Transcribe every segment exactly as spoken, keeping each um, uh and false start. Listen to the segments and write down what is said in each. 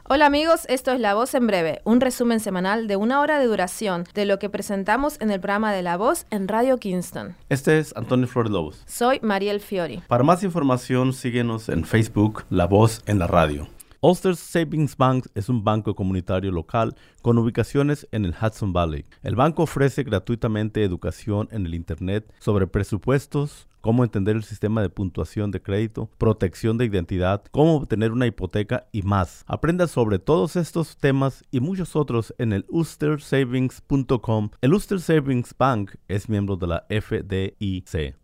Hola amigos, esto es La Voz en Breve, un resumen semanal de una hora de duración de lo que presentamos en el programa de La Voz en Radio Kingston. Este es Antonio Flores Lobos. Soy Mariel Fiori. Para más información, síguenos en Facebook, La Voz en la Radio. Ulster Savings Bank es un banco comunitario local con ubicaciones en el Hudson Valley. El banco ofrece gratuitamente educación en el Internet sobre presupuestos, cómo entender el sistema de puntuación de crédito, protección de identidad, cómo obtener una hipoteca y más. Aprenda sobre todos estos temas y muchos otros en el ulster savings punto com. El Ulster Savings Bank es miembro de la F D I C.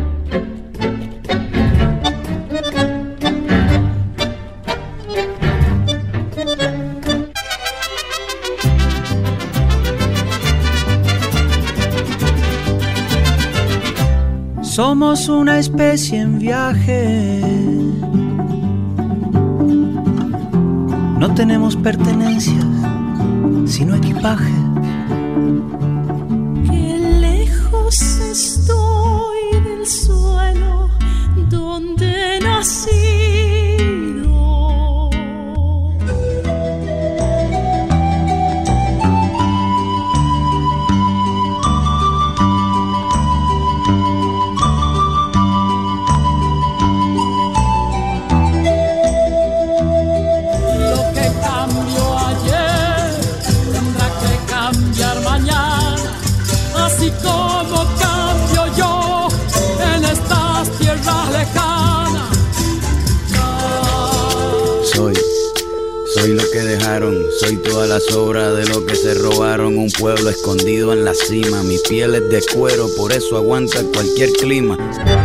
Somos una especie en viaje. No tenemos pertenencias, sino equipaje. Qué lejos estoy del suelo donde nací. Soy lo que dejaron, soy toda la sobra de lo que se robaron. Un pueblo escondido en la cima, mi piel es de cuero, por eso aguanta cualquier clima.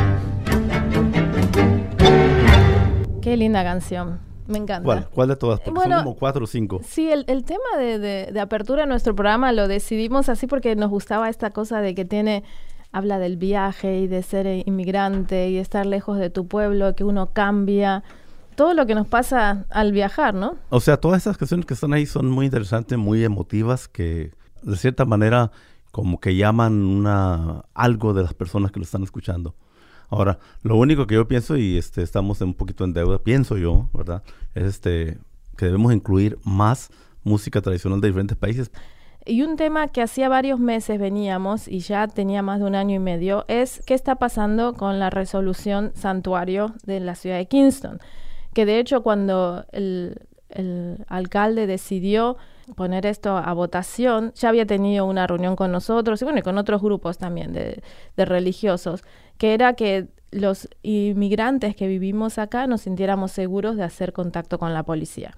Qué linda canción, me encanta. ¿Cuál? ¿Cuál de todas? Porque bueno, son como cuatro o cinco. Sí, el, el tema de, de, de apertura de nuestro programa lo decidimos así porque nos gustaba esta cosa de que tiene... Habla del viaje y de ser inmigrante y estar lejos de tu pueblo, que uno cambia... Todo lo que nos pasa al viajar, ¿no? O sea, todas esas canciones que están ahí son muy interesantes, muy emotivas, que de cierta manera como que llaman una algo de las personas que lo están escuchando. Ahora, lo único que yo pienso, y este estamos un poquito en deuda, pienso yo, ¿verdad? Es este que debemos incluir más música tradicional de diferentes países. Y un tema que hacía varios meses veníamos, y ya tenía más de un año y medio, es qué está pasando con la resolución santuario de la ciudad de Kingston. Que de hecho cuando el, el alcalde decidió poner esto a votación, ya había tenido una reunión con nosotros y bueno, y con otros grupos también de, de religiosos, que era que los inmigrantes que vivimos acá nos sintiéramos seguros de hacer contacto con la policía.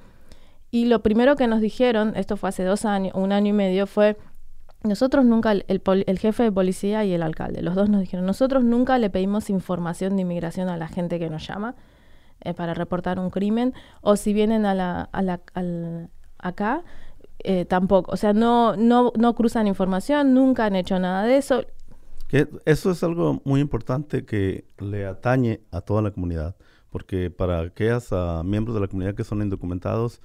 Y lo primero que nos dijeron, esto fue hace dos años, un año y medio, fue nosotros nunca, el, el, el jefe de policía y el alcalde, los dos nos dijeron, nosotros nunca le pedimos información de inmigración a la gente que nos llama, Eh, para reportar un crimen, o si vienen a la, a la, al, acá, eh, tampoco. O sea, no, no, no cruzan información, nunca han hecho nada de eso. Que eso es algo muy importante que le atañe a toda la comunidad, porque para aquellos uh, miembros de la comunidad que son indocumentados,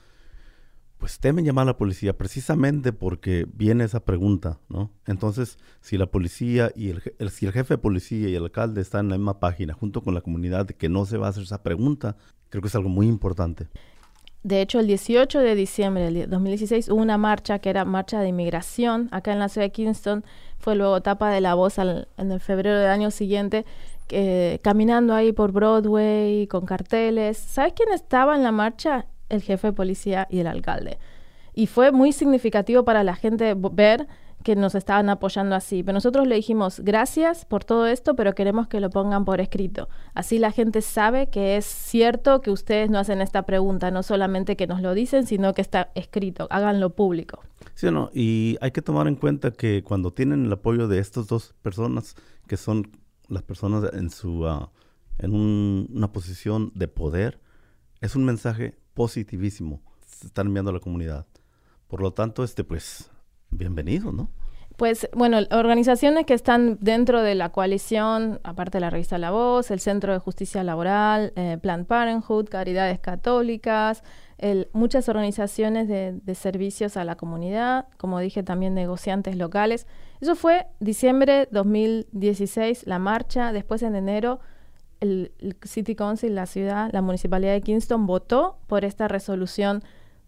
pues temen llamar a la policía precisamente porque viene esa pregunta, ¿no? Entonces, si la policía y el, el si el jefe de policía y el alcalde están en la misma página junto con la comunidad de que no se va a hacer esa pregunta, creo que es algo muy importante. De hecho, el dieciocho de diciembre del dos mil dieciséis hubo una marcha que era marcha de inmigración acá en la ciudad de Kingston. Fue luego tapa de La Voz al, en el febrero del año siguiente, eh, caminando ahí por Broadway con carteles. ¿Sabes quién estaba en la marcha? El jefe de policía y el alcalde. Y fue muy significativo para la gente ver que nos estaban apoyando así. Pero nosotros le dijimos, gracias por todo esto, pero queremos que lo pongan por escrito. Así la gente sabe que es cierto que ustedes no hacen esta pregunta, no solamente que nos lo dicen, sino que está escrito, háganlo público. Sí, no, y hay que tomar en cuenta que cuando tienen el apoyo de estas dos personas, que son las personas en su uh, en un, una posición de poder, es un mensaje positivísimo, se están enviando a la comunidad. Por lo tanto, este pues, bienvenido, ¿no? Pues, bueno, organizaciones que están dentro de la coalición, aparte de la revista La Voz, el Centro de Justicia Laboral, eh, Planned Parenthood, Caridades Católicas, el, muchas organizaciones de, de servicios a la comunidad, como dije, también negociantes locales. Eso fue diciembre dos mil dieciséis, la marcha. Después, en enero, el, el City Council, la ciudad, la Municipalidad de Kingston, votó por esta resolución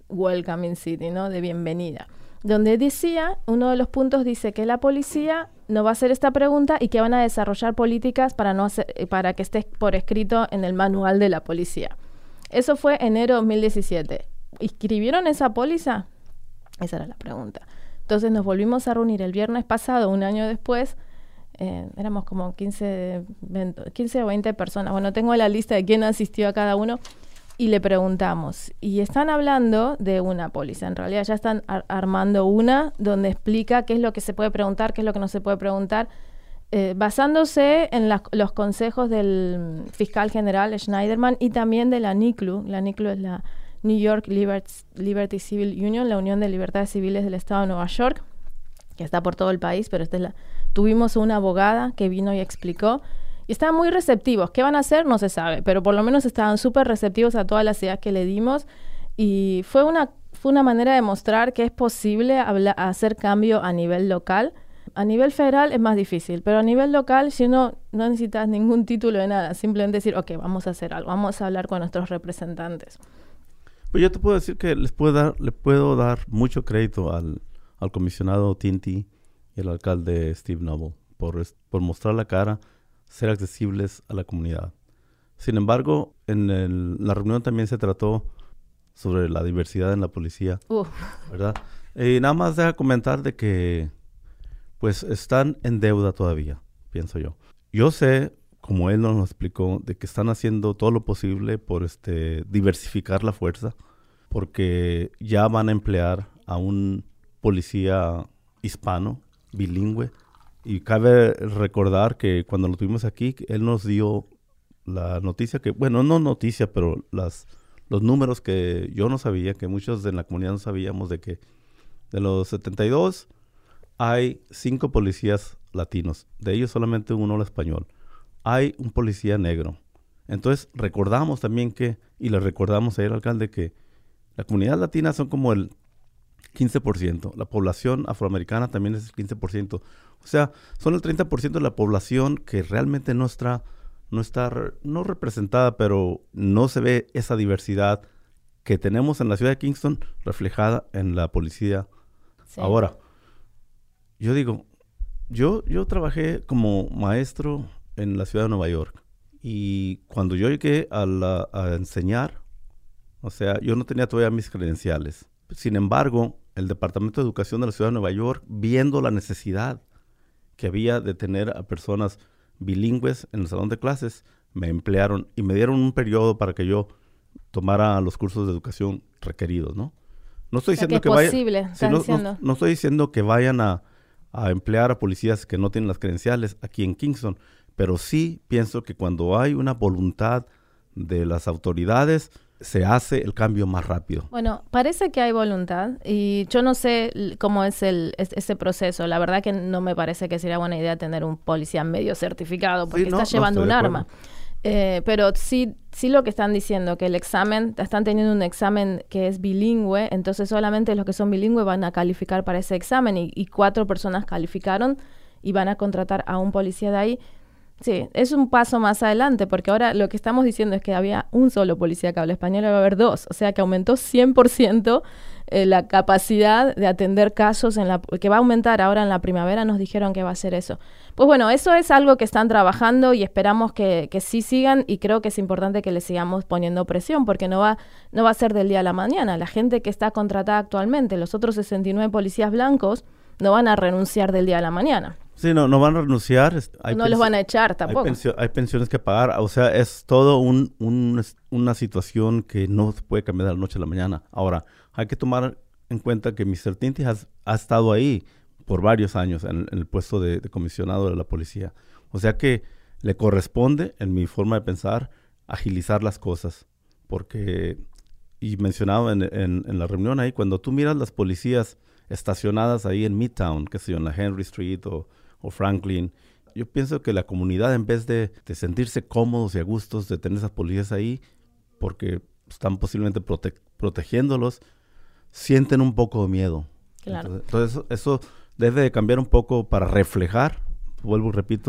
welcoming city, ¿no? De bienvenida. Donde decía, uno de los puntos dice que la policía no va a hacer esta pregunta y que van a desarrollar políticas para, no hacer, para que esté por escrito en el manual de la policía. Eso fue enero de dos mil diecisiete. ¿Inscribieron esa póliza? Esa era la pregunta. Entonces nos volvimos a reunir el viernes pasado, un año después. Eh, éramos como quince, veinte, quince o veinte personas. Bueno, tengo la lista de quién asistió a cada uno. Y le preguntamos, y están hablando de una póliza, en realidad ya están ar- armando una donde explica qué es lo que se puede preguntar, qué es lo que no se puede preguntar, eh, basándose en la, los consejos del fiscal general Schneiderman y también de la N I C L U. La N I C L U es la New York Liberty, Liberty Civil Union, la Unión de Libertades Civiles del Estado de Nueva York, que está por todo el país, pero esta es la, tuvimos una abogada que vino y explicó. Y estaban muy receptivos. ¿Qué van a hacer? No se sabe, pero por lo menos estaban súper receptivos a todas las ideas que le dimos y fue una, fue una manera de mostrar que es posible habla, hacer cambio a nivel local. A nivel federal es más difícil, pero a nivel local, si uno no necesitas ningún título de nada, simplemente decir, ok, vamos a hacer algo, vamos a hablar con nuestros representantes. Pues yo te puedo decir que les puedo dar, le puedo dar mucho crédito al, al comisionado Tinti y al alcalde Steve Noble por, por mostrar la cara, ser accesibles a la comunidad. Sin embargo, en el, la reunión también se trató sobre la diversidad en la policía, uh. ¿verdad? Y nada más deja comentar de que pues están en deuda todavía, pienso yo. Yo sé, como él nos explicó, de que están haciendo todo lo posible por este diversificar la fuerza, porque ya van a emplear a un policía hispano, bilingüe. Y cabe recordar que cuando lo tuvimos aquí, él nos dio la noticia que, bueno, no noticia, pero las, los números que yo no sabía, que muchos de la comunidad no sabíamos, de que de los setenta y dos hay cinco policías latinos, de ellos solamente uno habla español. Hay un policía negro. Entonces recordamos también que, y le recordamos a él, alcalde, que la comunidad latina son como el quince por ciento. La población afroamericana también es el quince por ciento. O sea, son el treinta por ciento de la población que realmente no está, no está, no representada, pero no se ve esa diversidad que tenemos en la ciudad de Kingston reflejada en la policía. Sí. Ahora, yo digo, yo, yo trabajé como maestro en la ciudad de Nueva York y cuando yo llegué a, la, a enseñar, o sea, yo no tenía todavía mis credenciales. Sin embargo, el Departamento de Educación de la ciudad de Nueva York, viendo la necesidad que había de tener a personas bilingües en el salón de clases, me emplearon y me dieron un periodo para que yo tomara los cursos de educación requeridos, ¿no? No estoy diciendo que, que vayan, posible, sí, no, no, no estoy diciendo que vayan a, a emplear a policías que no tienen las credenciales aquí en Kingston, pero sí pienso que cuando hay una voluntad de las autoridades, se hace el cambio más rápido. Bueno, parece que hay voluntad y yo no sé cómo es el es, ese proceso. La verdad que no me parece que sería buena idea tener un policía medio certificado porque sí, no, está llevando no un arma. Eh, pero sí, sí lo que están diciendo, que el examen, están teniendo un examen que es bilingüe, entonces solamente los que son bilingües van a calificar para ese examen y, y cuatro personas calificaron y van a contratar a un policía de ahí. Sí, es un paso más adelante, porque ahora lo que estamos diciendo es que había un solo policía que habla español y va a haber dos, o sea que aumentó cien por ciento eh, la capacidad de atender casos, en la que va a aumentar ahora en la primavera, nos dijeron que va a ser eso. Pues bueno, eso es algo que están trabajando y esperamos que, que sí sigan y creo que es importante que le sigamos poniendo presión, porque no va, no va a ser del día a la mañana. La gente que está contratada actualmente, los otros sesenta y nueve policías blancos, no van a renunciar del día a la mañana. Sí, no, no van a renunciar. Hay no los van a echar tampoco. Hay, pensio, hay pensiones que pagar. O sea, es todo un, un, una situación que no se puede cambiar de la noche a la mañana. Ahora, hay que tomar en cuenta que mister Tinti has, ha estado ahí por varios años en, en el puesto de, de comisionado de la policía. O sea que le corresponde, en mi forma de pensar, agilizar las cosas. Porque, y mencionado en, en, en la reunión ahí, cuando tú miras las policías estacionadas ahí en Midtown, qué sé yo, en la Henry Street o o Franklin, yo pienso que la comunidad, en vez de, de sentirse cómodos y a gustos de tener esas policías ahí, porque están posiblemente prote- protegiéndolos, sienten un poco de miedo. Claro. Entonces, entonces eso, eso debe de cambiar un poco para reflejar, vuelvo y repito,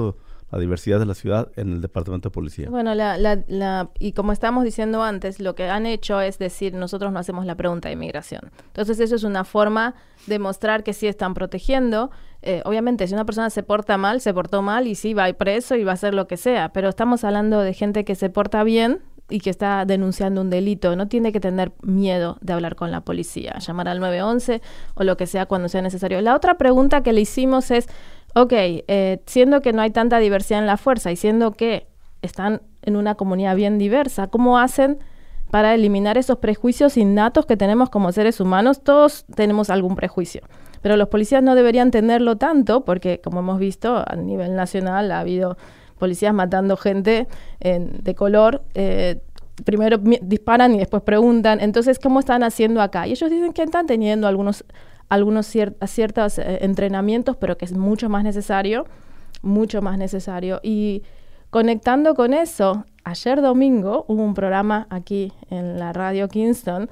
la diversidad de la ciudad en el departamento de policía. Bueno, la, la, la, y como estábamos diciendo antes, lo que han hecho es decir, nosotros no hacemos la pregunta de inmigración. Entonces eso es una forma de mostrar que sí están protegiendo. Eh, obviamente, si una persona se porta mal, se portó mal y sí va a ir preso y va a hacer lo que sea, pero estamos hablando de gente que se porta bien y que está denunciando un delito. No tiene que tener miedo de hablar con la policía, llamar al nueve once o lo que sea cuando sea necesario. La otra pregunta que le hicimos es, ok, eh, siendo que no hay tanta diversidad en la fuerza y siendo que están en una comunidad bien diversa, ¿cómo hacen para eliminar esos prejuicios innatos que tenemos como seres humanos? Todos tenemos algún prejuicio, pero los policías no deberían tenerlo tanto porque, como hemos visto, a nivel nacional ha habido policías matando gente en, de color, eh, primero mi- disparan y después preguntan. Entonces, ¿cómo están haciendo acá? Y ellos dicen que están teniendo algunos, algunos cier- ciertos eh, entrenamientos, pero que es mucho más necesario, mucho más necesario. Y conectando con eso, ayer domingo hubo un programa aquí en la radio Kingston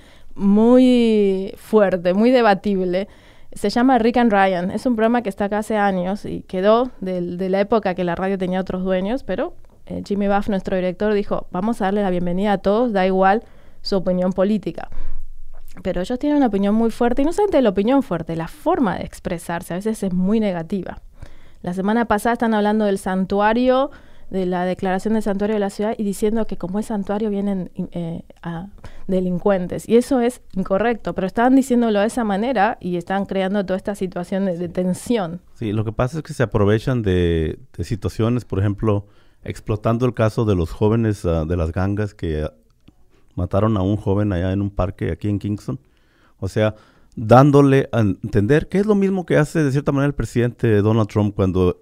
muy fuerte, muy debatible. Se llama Rick and Ryan. Es un programa que está acá hace años y quedó de, de la época que la radio tenía otros dueños, pero eh, Jimmy Buff, nuestro director, dijo, vamos a darle la bienvenida a todos, da igual su opinión política. Pero ellos tienen una opinión muy fuerte, y no solamente la opinión fuerte, la forma de expresarse a veces es muy negativa. La semana pasada están hablando del santuario, de la declaración del santuario de la ciudad, y diciendo que como es santuario vienen eh, a delincuentes. Y eso es incorrecto, pero estaban diciéndolo de esa manera y están creando toda esta situación de, de tensión. Sí, lo que pasa es que se aprovechan de, de situaciones, por ejemplo, explotando el caso de los jóvenes uh, de las gangas que uh, mataron a un joven allá en un parque aquí en Kingston. O sea, dándole a entender que es lo mismo que hace de cierta manera el presidente Donald Trump cuando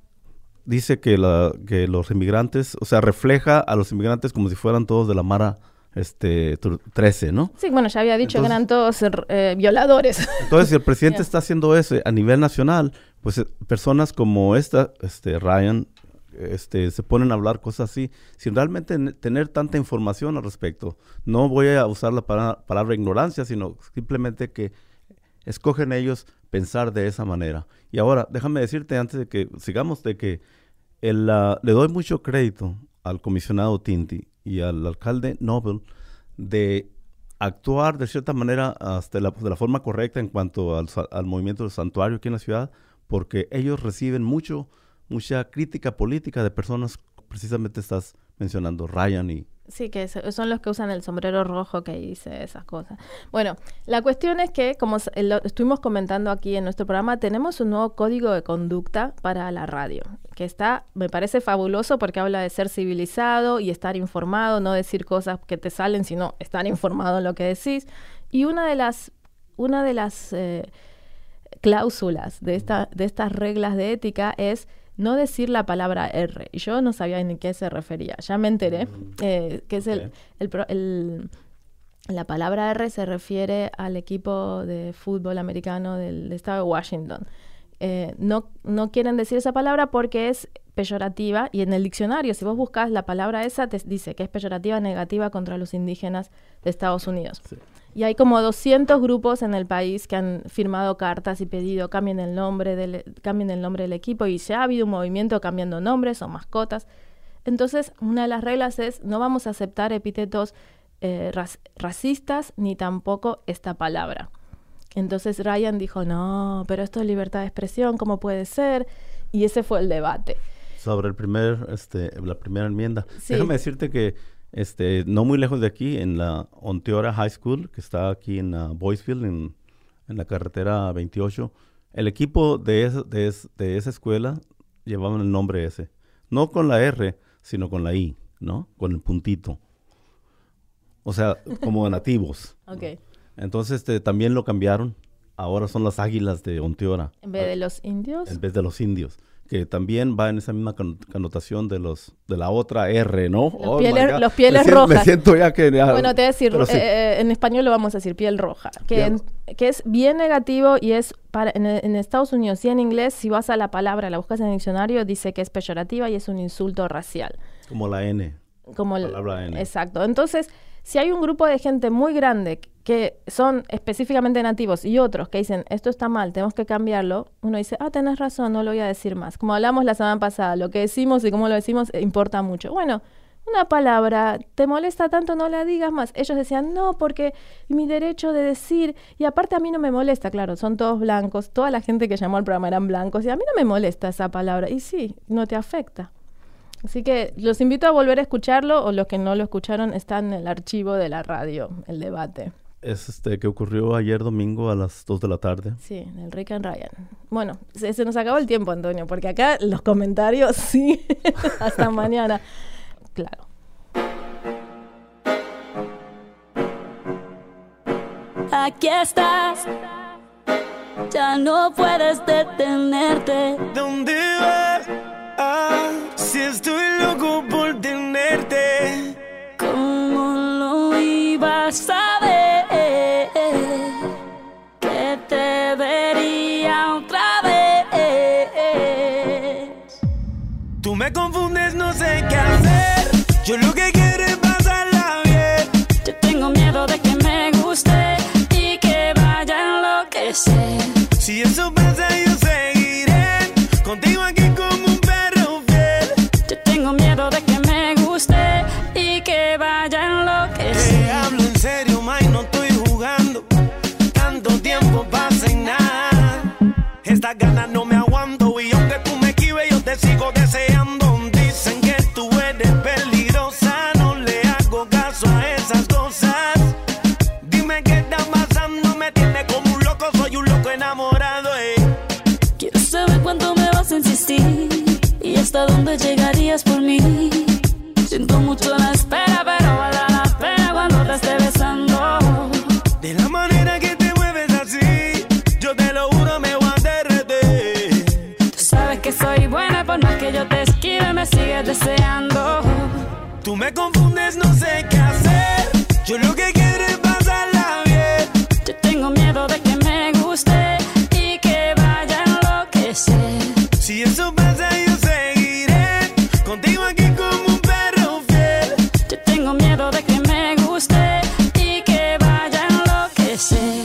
dice que, la, que los inmigrantes, o sea, refleja a los inmigrantes como si fueran todos de la Mara este, trece, ¿no? Sí, bueno, ya había dicho Entonces, que eran todos eh, violadores. Entonces, si el presidente Yeah. está haciendo eso a nivel nacional, pues eh, personas como esta, este Ryan, este, se ponen a hablar cosas así, sin realmente n- tener tanta información al respecto. No voy a usar la para- palabra ignorancia, sino simplemente que escogen ellos pensar de esa manera. Y ahora, déjame decirte antes de que sigamos, de que el, uh, le doy mucho crédito al comisionado Tinti y al alcalde Noble de actuar de cierta manera hasta la, de la forma correcta en cuanto al, al movimiento del santuario aquí en la ciudad, porque ellos reciben mucho, mucha crítica política de personas, precisamente estás mencionando, Ryan y... Sí, que es- son los que usan el sombrero rojo que dice esas cosas. Bueno, la cuestión es que, como s- lo estuvimos comentando aquí en nuestro programa, tenemos un nuevo código de conducta para la radio, que está, me parece fabuloso porque habla de ser civilizado y estar informado, no decir cosas que te salen, sino estar informado en lo que decís. Y una de las, una de las eh, cláusulas de, esta, de estas reglas de ética es no decir la palabra R. Y yo no sabía ni qué se refería. Ya me enteré eh, que es el, Ok. el, pro- el- la palabra R se refiere al equipo de fútbol americano del estado de Washington. Eh, no, no quieren decir esa palabra porque es peyorativa, y en el diccionario, si vos buscas la palabra esa, te dice que es peyorativa, negativa contra los indígenas de Estados Unidos. Sí. Y hay como doscientos grupos en el país que han firmado cartas y pedido cambien el nombre del, cambien el nombre del equipo, y ya ha habido un movimiento cambiando nombres o mascotas. Entonces, una de las reglas es no vamos a aceptar epítetos eh, rac- racistas ni tampoco esta palabra. Entonces Ryan dijo, no, pero esto es libertad de expresión, ¿cómo puede ser? Y ese fue el debate. Sobre el primer, este, la primera enmienda. Sí. Déjame decirte que este, no muy lejos de aquí, en la Onteora High School, que está aquí en uh, Boyceville, en, en la carretera veintiocho, el equipo de, esa- de, es- de esa escuela llevaban el nombre ese. No con la R, sino con la I, ¿no? Con el puntito. O sea, como nativos. Ok. Entonces este, también lo cambiaron. Ahora son las águilas de Onteora. En vez de los indios. En vez de los indios, que también va en esa misma con- connotación de los de la otra R, ¿no? Los my pieles- God. los pieles me siento, rojas. Me siento ya que... ya- Bueno, te voy a decir, pero sí. eh, en español lo vamos a decir piel roja, que, Piel- en- que es bien negativo y es para en, en Estados Unidos y en inglés, si vas a la palabra, la buscas en el diccionario, dice que es peyorativa y es un insulto racial. Como la N. Como el- Palabra N. Exacto. Entonces, Si hay un grupo de gente muy grande que son específicamente nativos y otros que dicen, esto está mal, tenemos que cambiarlo, uno dice, ah, tenés razón, no lo voy a decir más. Como hablamos la semana pasada, lo que decimos y cómo lo decimos importa mucho. Bueno, una palabra, ¿te molesta tanto? No la digas más. Ellos decían, no, porque mi derecho de decir, y aparte a mí no me molesta, claro, son todos blancos, toda la gente que llamó al programa eran blancos, y a mí no me molesta esa palabra. Y sí, no te afecta. Así que los invito a volver a escucharlo, o los que no lo escucharon, está en el archivo de la radio, el debate. Es este que ocurrió ayer domingo a las dos de la tarde. Sí, en el Rick and Ryan. Bueno, se, se nos acabó el tiempo, Antonio, porque acá los comentarios, sí, hasta mañana. Claro. Aquí estás, ya no puedes detenerte. ¿Dónde vas? Ah, si estoy loco por tenerte. ¿Cómo lo ibas a ver? Que te vería otra vez. Tú me confundes, no sé qué hacer. Yo lo que quiero es pasarla bien. Yo tengo miedo de que me guste y que vaya a enloquecer. Si eso pasa, yo seguiré contigo aquí como un perro fiel. Yo tengo miedo de que me guste y que vaya a enloquecer. Te hablo en serio, May, no estoy jugando. Tanto tiempo pasa y nada. Estas ganas no me aguanto y aunque tú me esquives, yo te sigo deseando. Dicen que tú eres peligrosa, no le hago caso a esas cosas. Dime qué está pasando, me tiene como un loco, soy un loco enamorado, eh. Quiero saber cuánto me vas a insistir y hasta dónde llegarías por mí. Siento mucho la espera, pero vale la pena cuando te esté besando. De la manera que te mueves así, yo te lo juro, me voy a derretir. Tú sabes que soy buena, por más que yo te esquive, me sigues deseando. Tú me confundes, no sé qué hacer. Yo lo que quiero es pasarla bien. Yo tengo miedo de que me guste y que vaya a enloquecer. Si eso pasa, yo seguiré contigo aquí como un perro fiel. Yo tengo miedo de que me guste y que vaya a enloquecer.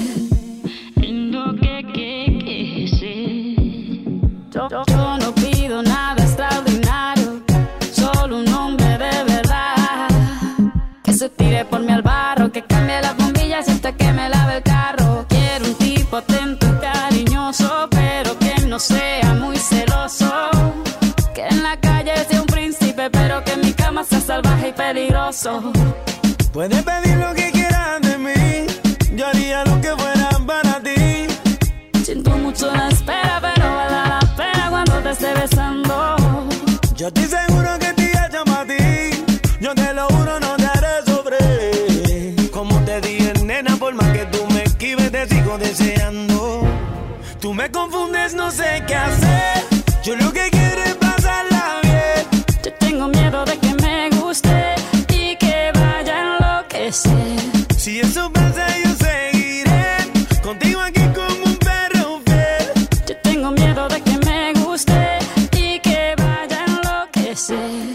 Yo, yo, yo no pido nada extraordinario, solo un hombre de verdad que se tire por mí al barro, que cambie las bombillas hasta que me lave el carro. Quiero un tipo atento y cariñoso, pero que no sea muy celoso, que en la calle sea un príncipe, pero que en mi cama sea salvaje y peligroso. Puedes pedir lo que quieras de mí, yo haría lo que fuera para ti. Siento mucho la espera, pero vale la pena cuando te esté besando. Yo estoy seguro que te llamo a ti, yo te lo juro, no te haré sobre. Como te dije, nena, por más que tú me esquives, te sigo deseando. Tú me confundes, no sé qué hacer. Yo lo que quiero es pasarla bien. Yo tengo miedo de que me guste y que vaya a enloquecer. Si eso pasa, yo seguiré contigo aquí como un perro fiel. Yo tengo miedo de que me guste y que vaya a enloquecer.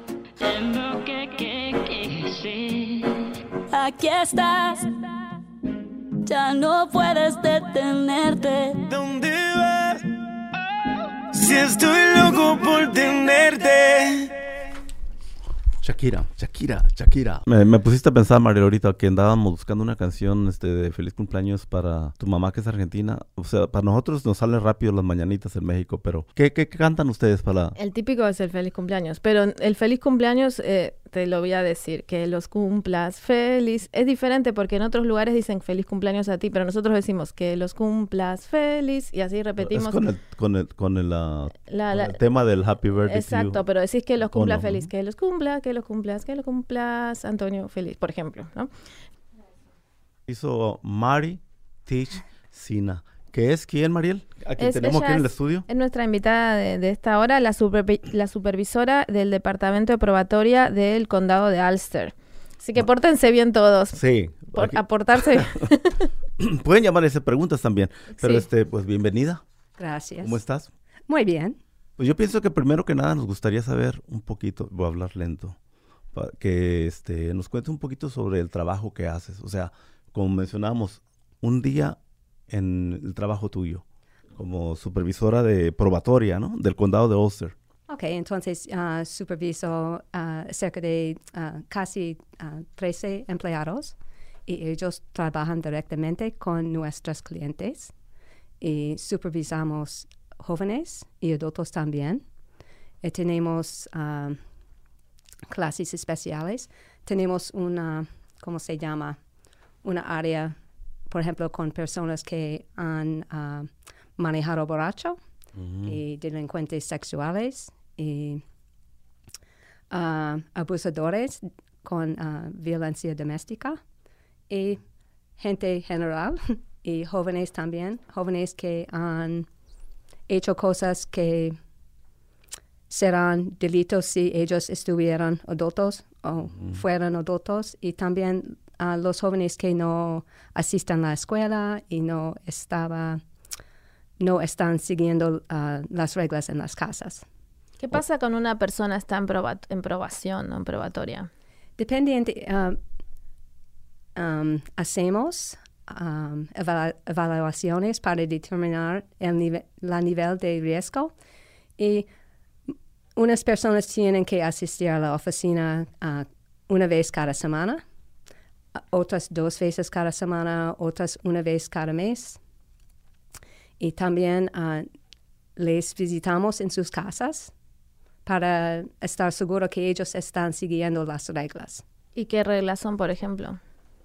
Aquí estás, ya no puedes detenerte. ¿Dónde vas? Si estoy loco por tenerte. Shakira, Shakira, Shakira. Me, me pusiste a pensar, María, ahorita que andábamos buscando una canción este, de feliz cumpleaños para tu mamá que es argentina. O sea, para nosotros nos salen rápido las mañanitas en México, pero ¿qué, qué, qué cantan ustedes para...? El típico es el feliz cumpleaños, pero el feliz cumpleaños, eh, te lo voy a decir, que los cumplas feliz. Es diferente porque en otros lugares dicen feliz cumpleaños a ti, pero nosotros decimos que los cumplas feliz y así repetimos. Es con el, con el, con el, uh, la, con la, el tema del Happy Birthday. Exacto, pero decís que los cumplas no, feliz, ¿no? que los cumpla, que los cumplas, que los cumplas, Antonio feliz, por ejemplo, ¿no? Hizo Mari Teach Sina. ¿Qué es quién, Mariel? ¿A quién Es- tenemos ella aquí en el es- estudio? Es nuestra invitada de, de esta hora, la, supervi- la supervisora del Departamento de Probatoria del Condado de Ulster. Así que pórtense bien todos. Sí. Por, aquí- aportarse bien. Pueden llamar y hacer preguntas también. Pero Sí. este, pues bienvenida. Gracias. ¿Cómo estás? Muy bien. Pues yo pienso que primero que nada nos gustaría saber un poquito, voy a hablar lento, pa- que este, nos cuentes un poquito sobre el trabajo que haces. O sea, como mencionábamos, un día en el trabajo tuyo, como supervisora de probatoria, ¿no? Del condado de Ulster. Ok, entonces uh, superviso uh, cerca de uh, casi uh, trece empleados y ellos trabajan directamente con nuestros clientes y supervisamos jóvenes y adultos también. Y tenemos uh, clases especiales. Tenemos una, ¿cómo se llama? Una área, por ejemplo, con personas que han uh, manejado borracho y delincuentes sexuales y uh, abusadores con uh, violencia doméstica y gente general y jóvenes también, jóvenes que han hecho cosas que serán delitos si ellos estuvieran adultos o mm. fueran adultos y también uh, los jóvenes que no asistan a la escuela y no estaba no están siguiendo uh, las reglas en las casas. ¿Qué pasa con una persona está en, proba- en probación o en probatoria? Depende, uh, um, hacemos um, eva- evaluaciones para determinar el nive- la nivel de riesgo y unas personas tienen que asistir a la oficina uh, una vez cada semana, otras dos veces cada semana, otras una vez cada mes. Y también uh, les visitamos en sus casas para estar seguro que ellos están siguiendo las reglas. ¿Y qué reglas son, por ejemplo?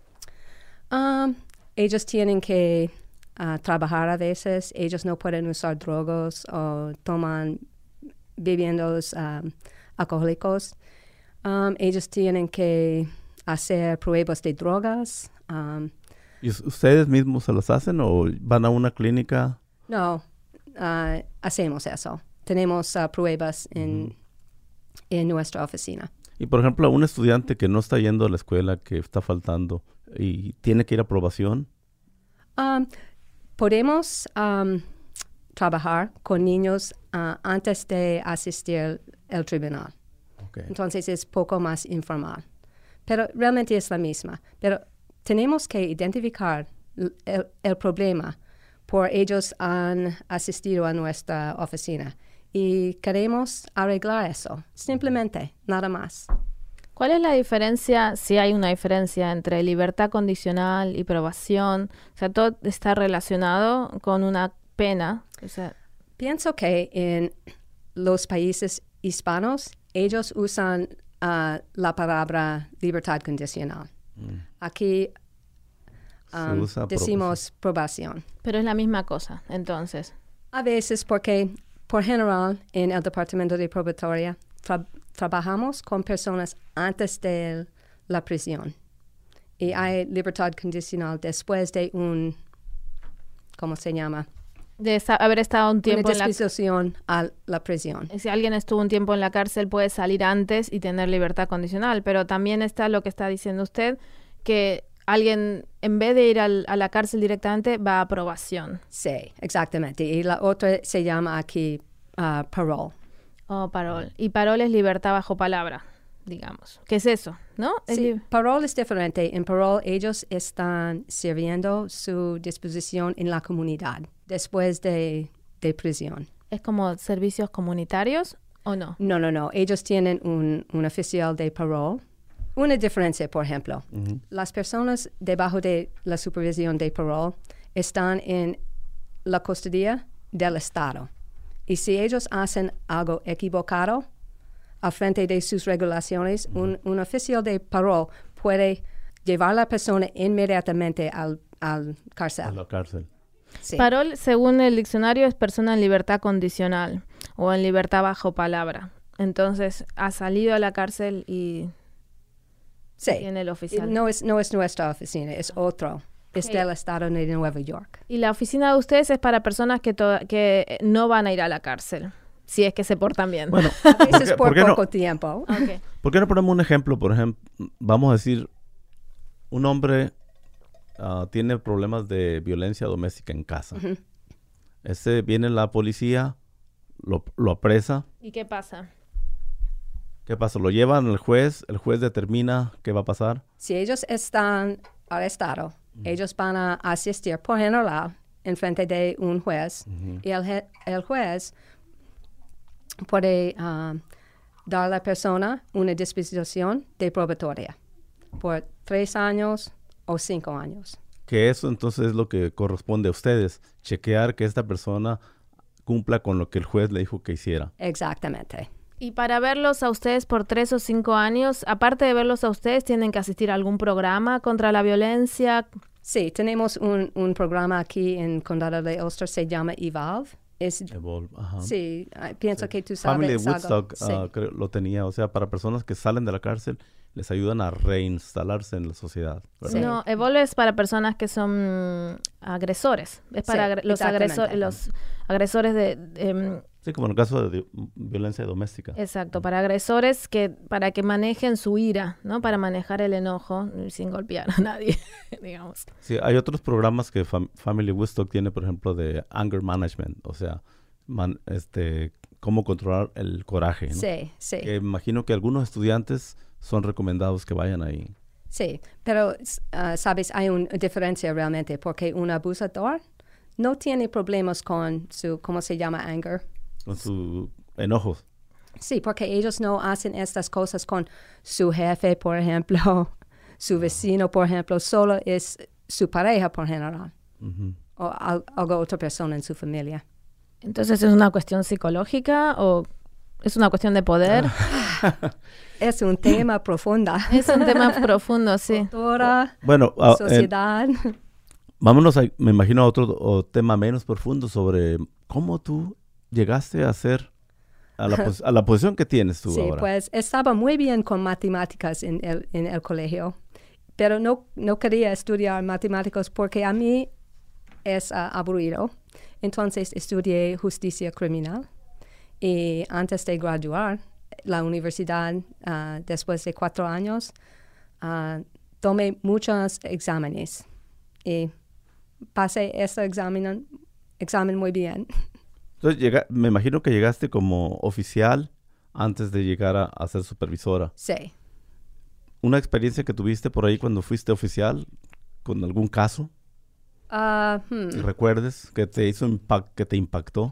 Um, ellos tienen que uh, trabajar a veces, ellos no pueden usar drogas o toman bebiendos um, alcohólicos. Um, ellos tienen que hacer pruebas de drogas. Um, ¿Y ustedes mismos se las hacen o van a una clínica? No, uh, hacemos eso. Tenemos uh, pruebas en, uh-huh. en nuestra oficina. Y, por ejemplo, a un estudiante que no está yendo a la escuela, que está faltando y tiene que ir a aprobación. Um, podemos um, trabajar con niños uh, antes de asistir al tribunal. Okay. Entonces es poco más informal. Pero realmente es la misma. Pero tenemos que identificar el, el problema por ellos han asistido a nuestra oficina y queremos arreglar eso, simplemente, nada más. ¿Cuál es la diferencia, si hay una diferencia, entre libertad condicional y probación? O sea, todo está relacionado con una pena. O sea, pienso que en los países hispanos, ellos usan uh, la palabra libertad condicional. Mm. Aquí Um, decimos probación. Pero es la misma cosa, entonces. A veces porque, por general, en el departamento de probatoria, tra- trabajamos con personas antes de la prisión. Y hay libertad condicional después de un, ¿cómo se llama? De esa, haber estado un tiempo una en la disposición a la prisión. Si alguien estuvo un tiempo en la cárcel, puede salir antes y tener libertad condicional. Pero también está lo que está diciendo usted, que alguien, en vez de ir al, a la cárcel directamente, va a probación. Sí, exactamente. Y la otra se llama aquí uh, parole. Oh, parole. Y parole es libertad bajo palabra, digamos. ¿Qué es eso? ¿No? Sí, es parole es diferente. En parole ellos están sirviendo su disposición en la comunidad después de, de prisión. ¿Es como servicios comunitarios o no? No, no, no. Ellos tienen un, un oficial de parole. Una diferencia, por ejemplo, uh-huh. las personas debajo de la supervisión de parole están en la custodia del Estado. Y si ellos hacen algo equivocado al frente de sus regulaciones, uh-huh. un, un oficial de parole puede llevar a la persona inmediatamente al, al cárcel. A la cárcel. Sí. Parole, según el diccionario, es persona en libertad condicional o en libertad bajo palabra. Entonces, ha salido a la cárcel y... Sí, tiene el oficial. No es, no es nuestra oficina, es otro. Es okay. Del estado de Nueva York. Y la oficina de ustedes es para personas que, to- que no van a ir a la cárcel, si es que se portan bien. Bueno, a veces por, por poco no, tiempo. Okay. ¿Por qué no ponemos un ejemplo? Por ejemplo, vamos a decir, un hombre uh, tiene problemas de violencia doméstica en casa. Uh-huh. Ese viene la policía, lo, lo apresa. ¿Y qué pasa? ¿Qué pasa? ¿Lo llevan al juez? ¿El juez determina qué va a pasar? Si ellos están arrestados, uh-huh. ellos van a asistir por general en frente de un juez. Uh-huh. Y el, el juez puede uh, dar a la persona una disposición de probatoria por tres años o cinco años. Que eso entonces es lo que corresponde a ustedes, chequear que esta persona cumpla con lo que el juez le dijo que hiciera. Exactamente. Y para verlos a ustedes por tres o cinco años, aparte de verlos a ustedes, ¿tienen que asistir a algún programa contra la violencia? Sí, tenemos un, un programa aquí en Condado de Ulster, se llama Evolve. Es, Evolve, ajá. Sí, pienso sí. que tú sabes. Family de Woodstock sí. uh, creo, lo tenía, o sea, para personas que salen de la cárcel, les ayudan a reinstalarse en la sociedad, ¿verdad? Sí. No, Evolve es para personas que son agresores. Es para sí, agre- los, agreso- los agresores de... de um, sí, como en el caso de, de violencia doméstica. Exacto, para agresores que para que manejen su ira, ¿no? Para manejar el enojo sin golpear a nadie, digamos. Sí, hay otros programas que Fam- Family Woodstock tiene, por ejemplo, de anger management, o sea, man, este, cómo controlar el coraje, ¿no? Sí, sí. Que imagino que algunos estudiantes son recomendados que vayan ahí. Sí, pero, uh, sabes, hay una diferencia realmente, porque un abusador no tiene problemas con su, ¿cómo se llama? Anger. Con su enojo. Sí, porque ellos no hacen estas cosas con su jefe, por ejemplo, su vecino, por ejemplo, solo es su pareja, por general, uh-huh. o al, algo otra persona en su familia. Entonces, ¿es una cuestión psicológica o es una cuestión de poder? Es un tema profundo. Es un tema profundo, sí. Cultura, bueno, uh, sociedad. Eh, vámonos, a, me imagino, a otro o tema menos profundo sobre cómo tú llegaste a ser a la, pos- a la posición que tienes tú sí, ahora. Sí, pues estaba muy bien con matemáticas en el, en el colegio, pero no, no quería estudiar matemáticas porque a mí es uh, aburrido. Entonces estudié justicia criminal y antes de graduar la universidad, uh, después de cuatro años, uh, tomé muchos exámenes y pasé ese examen, examen muy bien. Entonces, llega, me imagino que llegaste como oficial antes de llegar a, a ser supervisora. Sí. ¿Una experiencia que tuviste por ahí cuando fuiste oficial con algún caso? Uh, hmm. ¿Que recuerdes que te hizo impact, que te impactó?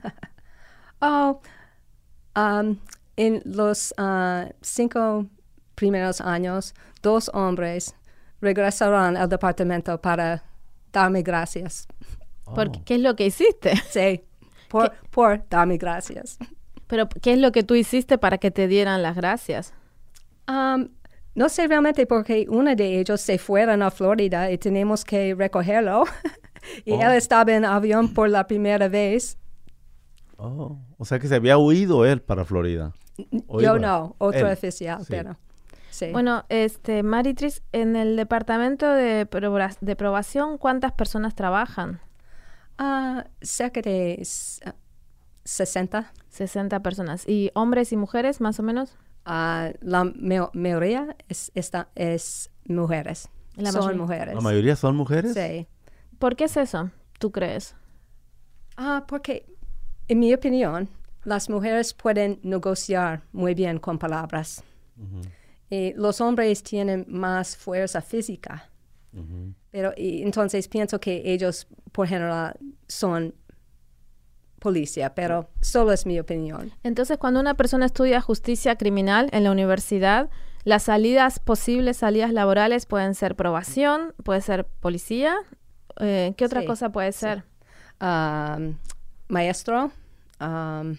oh, um, en los uh, cinco primeros años, dos hombres regresaron al departamento para darme gracias. Oh. Porque, ¿qué es lo que hiciste? Sí, por, por darme gracias. Pero, ¿qué es lo que tú hiciste para que te dieran las gracias? Um, no sé realmente porque uno de ellos se fueron a Florida y tenemos que recogerlo. y oh. él estaba en avión por la primera vez. Oh, o sea que se había huido él para Florida. Yo iba? No, otro él. oficial, sí. pero... Sí. Bueno, este, Maritris, en el departamento de, proba- de probación, ¿cuántas personas trabajan? Uh, cerca de uh, sesenta. sesenta personas. ¿Y hombres y mujeres, más o menos? Uh, la me- mayoría es, esta, es mujeres. La son mayoría. mujeres. ¿La mayoría son mujeres? Sí. ¿Por qué es eso, tú crees? Uh, porque, en mi opinión, las mujeres pueden negociar muy bien con palabras. Uh-huh. Y los hombres tienen más fuerza física. Uh-huh. Pero y, entonces pienso que ellos, por general, son policía, pero solo es mi opinión. Entonces, cuando una persona estudia justicia criminal en la universidad, las salidas, posibles salidas laborales pueden ser probación, puede ser policía. Eh, ¿Qué otra sí, cosa puede sí. ser? Um, maestro, um,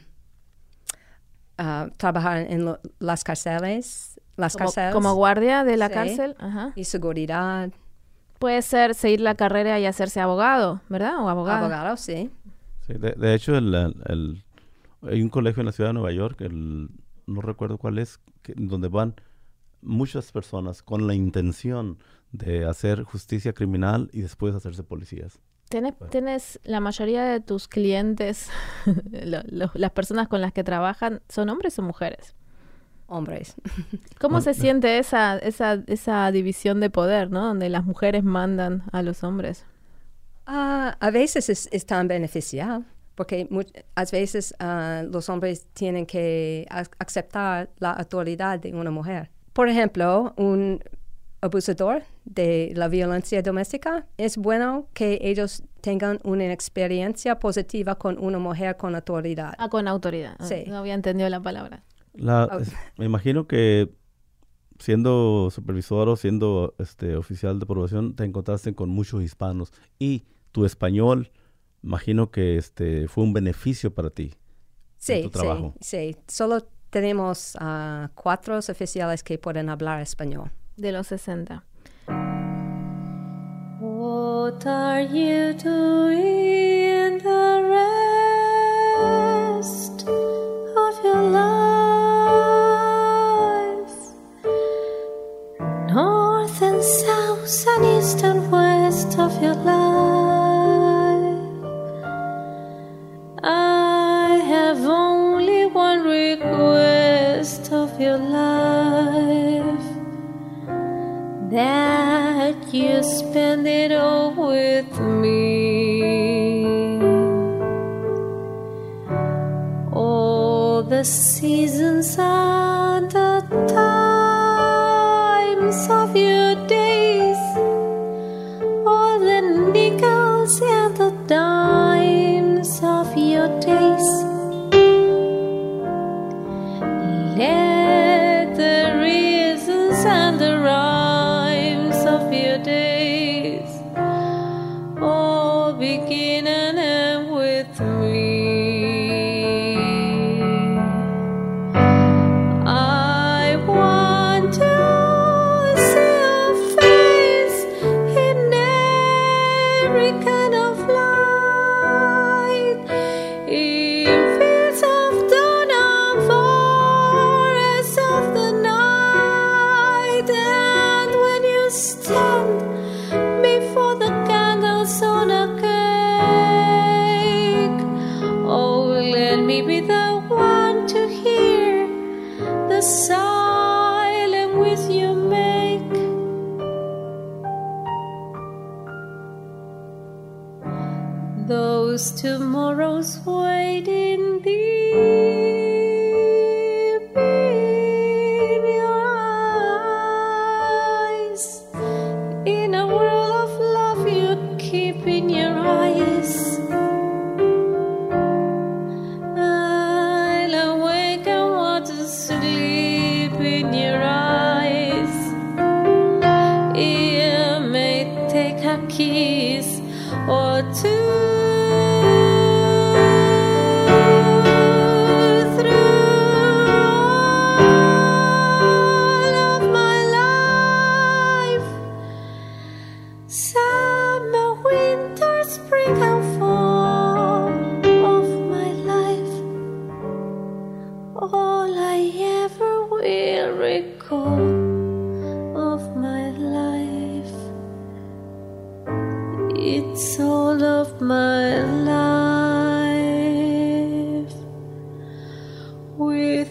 uh, trabajar en lo, las cárceles. Las como, cárceles. como guardia de la sí. cárcel. Ajá. Y seguridad. Puede ser seguir la carrera y hacerse abogado, ¿verdad? O abogado. Abogado, sí. sí de, de hecho, el, el, el, hay un colegio en la ciudad de Nueva York, el, no recuerdo cuál es, que, donde van muchas personas con la intención de hacer justicia criminal y después hacerse policías. ¿Tienes, bueno. ¿Tienes la mayoría de tus clientes, lo, lo, las personas con las que trabajan, son hombres o mujeres? Hombres. ¿Cómo bueno, se siente esa, esa, esa división de poder, ¿no? Donde las mujeres mandan a los hombres. Uh, a veces es, es tan beneficial porque mu- a veces uh, los hombres tienen que ac- aceptar la autoridad de una mujer. Por ejemplo, un abusador de la violencia doméstica, es bueno que ellos tengan una experiencia positiva con una mujer con autoridad. Ah, con autoridad. Sí. No había entendido la palabra. La- Ok. es- me imagino que siendo supervisor o siendo este oficial de probación te encontraste con muchos hispanos y tu español, imagino que este fue un beneficio para ti en Sí, tu trabajo. sí, sí. Solo tenemos uh, cuatro oficiales que pueden hablar español. De los sesenta. What are you doing the rest of your life? North and south and east and west of your life. I have only one request of your life. That you spend it all with me. All the seasons and the times of your days. All the nickels and the dimes of your days. Let the reasons and the rhymes of your days all begin and end with me. I want to see your face in every kind of light, in fields of dawn and forests of the night, and when you stand before the candles on a cake, oh, let me be the one to hear the silent with you make. Those tomorrows waiting deep in your eyes, in a world of love you keep in your eyes. I'll awake and want to sleep in your eyes. It may take a kiss or two. Summer, winter, spring and fall of my life. All I ever will recall of my life. It's all of my life with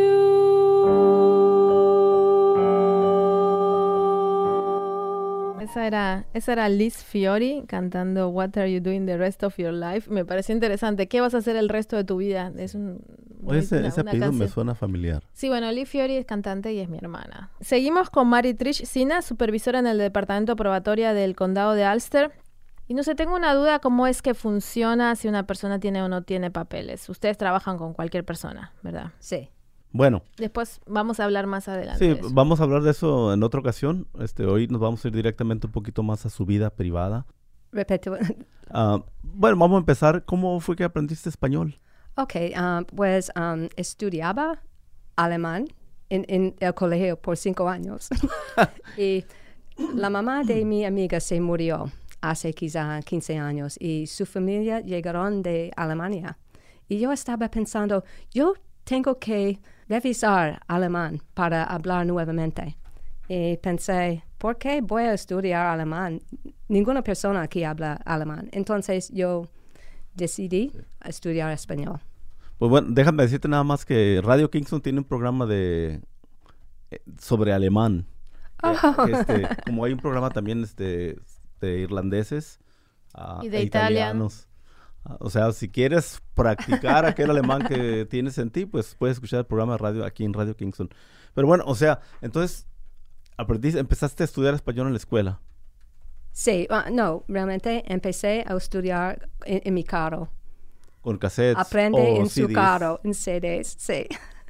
you. Esa era, esa era Liz Fiori cantando What Are You Doing the Rest of Your Life. Me pareció interesante. ¿Qué vas a hacer el resto de tu vida? Es un, Oye, ese, una- ese una apellido me canción. suena familiar. Sí, bueno, Liz Fiori es cantante y es mi hermana. Seguimos con Mary Trish Sina, supervisora en el Departamento Probatoria del Condado de Ulster. Y no sé, tengo una duda cómo es que funciona si una persona tiene o no tiene papeles. Ustedes trabajan con cualquier persona, ¿verdad? Sí. Bueno, Después vamos a hablar más adelante sí, de eso. vamos a hablar de eso en otra ocasión. Este, hoy nos vamos a ir directamente un poquito más a su vida privada. Repito. Ah, bueno, vamos a empezar. ¿Cómo fue que aprendiste español? Ok, um, pues um, estudiaba alemán en, en el colegio por cinco años. Y la mamá de mi amiga se murió hace quizá quince años y su familia llegaron de Alemania. Y yo estaba pensando, yo tengo que revisar alemán para hablar nuevamente. Y pensé, ¿por qué voy a estudiar alemán? Ninguna persona aquí habla alemán. Entonces yo decidí estudiar español. Pues bueno, déjame decirte nada más que Radio Kingston tiene un programa de eh, sobre alemán. Eh, Oh. este, como hay un programa también este de irlandeses ah, Y de e italian. italianos. Ah, O sea, si quieres practicar aquel alemán que tienes en ti, pues puedes escuchar el programa de radio aquí en Radio Kingston. Pero bueno, o sea, entonces aprendiste, empezaste a estudiar español en la escuela. Sí, ah, no, realmente empecé a estudiar en, en mi carro. Con cassettes Aprende o en su C Ds. carro, en C Ds, sí.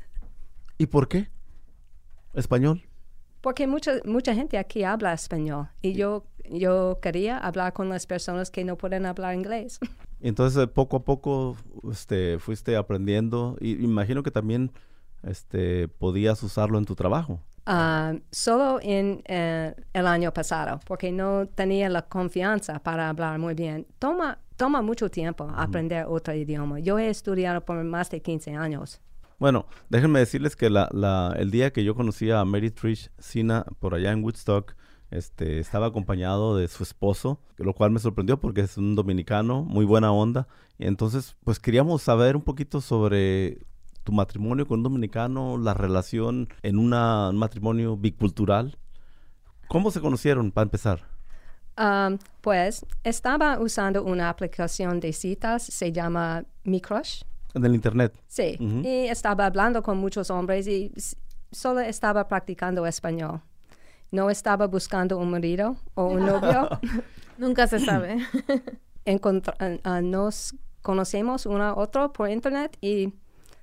¿Y por qué? ¿Español? Porque mucha mucha gente aquí habla español y yo yo quería hablar con las personas que no pueden hablar inglés. Y entonces eh, poco a poco este, fuiste aprendiendo y imagino que también este, podías usarlo en tu trabajo. Ah, solo en eh, el año pasado, porque no tenía la confianza para hablar muy bien. Toma toma mucho tiempo aprender otro idioma. Yo he estudiado por más de quince años. Bueno, déjenme decirles que la, la, el día que yo conocí a Mary Trish Sina por allá en Woodstock, este, estaba acompañado de su esposo, lo cual me sorprendió porque es un dominicano, muy buena onda. Y entonces, pues queríamos saber un poquito sobre tu matrimonio con un dominicano, la relación en una, un matrimonio bicultural. ¿Cómo se conocieron, para empezar? Um, pues estaba usando una aplicación de citas, se llama Mi Crush. En el internet. Sí, Ujú. y estaba hablando con muchos hombres y s- solo estaba practicando español. No estaba buscando un marido o un novio. Nunca se sabe. Encontra- ah, ah, nos conocemos uno a otro por internet y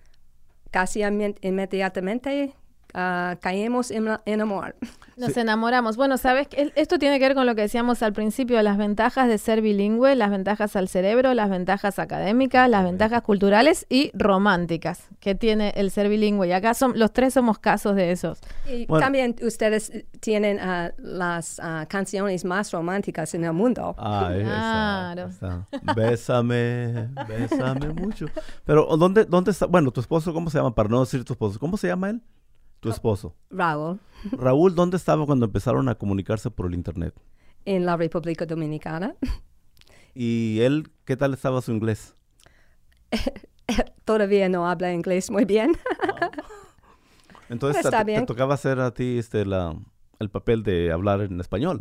casi inmi- inmediatamente ah, caímos en, la- en amor. Nos enamoramos. Bueno, sabes que el- esto tiene que ver con lo que decíamos al principio, las ventajas de ser bilingüe, las ventajas al cerebro, las ventajas académicas, las ventajas culturales y románticas que tiene el ser bilingüe. Y acá son, los tres somos casos de esos. Y Bueno. también ustedes eh, tienen ah, las ah, canciones más románticas en el mundo. Ah, esa, Claro. esa. Bésame, bésame mucho. Pero, ¿dónde, dónde está? Bueno, tu esposo, ¿cómo se llama? Para no decir tu esposo, ¿cómo se llama él? Tu esposo. Raúl, Raúl, ¿dónde estaba cuando empezaron a comunicarse por el internet? en la República Dominicana. ¿Y él, qué tal estaba su inglés? Todavía no habla inglés muy bien. Entonces, Está te, te bien. tocaba hacer a ti este, la, el papel de hablar en español.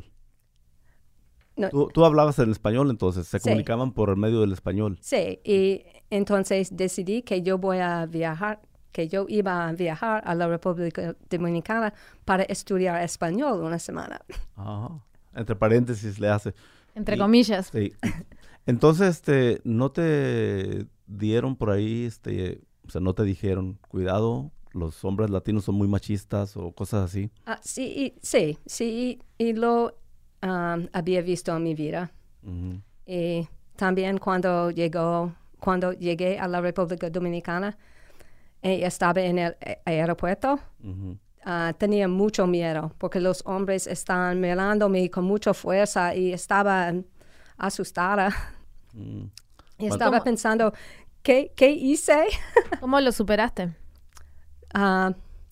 No, Tú, tú hablabas en español, entonces, se Sí. comunicaban por el medio del español. Sí, y entonces decidí que yo voy a viajar, que yo iba a viajar a la República Dominicana para estudiar español una semana. Ajá. Entre paréntesis le hace. Entre Y- comillas. Sí. Entonces, este, ¿no te dieron por ahí, este, o sea, no te dijeron, cuidado, los hombres latinos son muy machistas o cosas así? Ah, sí, y- sí, sí, y lo um, había visto en mi vida. Ujú. Y también cuando llegó, cuando llegué a la República Dominicana y estaba en el a- aeropuerto, Ujú. ah, tenía mucho miedo porque los hombres estaban mirándome con mucha fuerza y estaba asustada. Mm. Y Bueno. estaba ¿Cómo? pensando, ¿qué, qué hice? ¿Cómo lo superaste? Ah,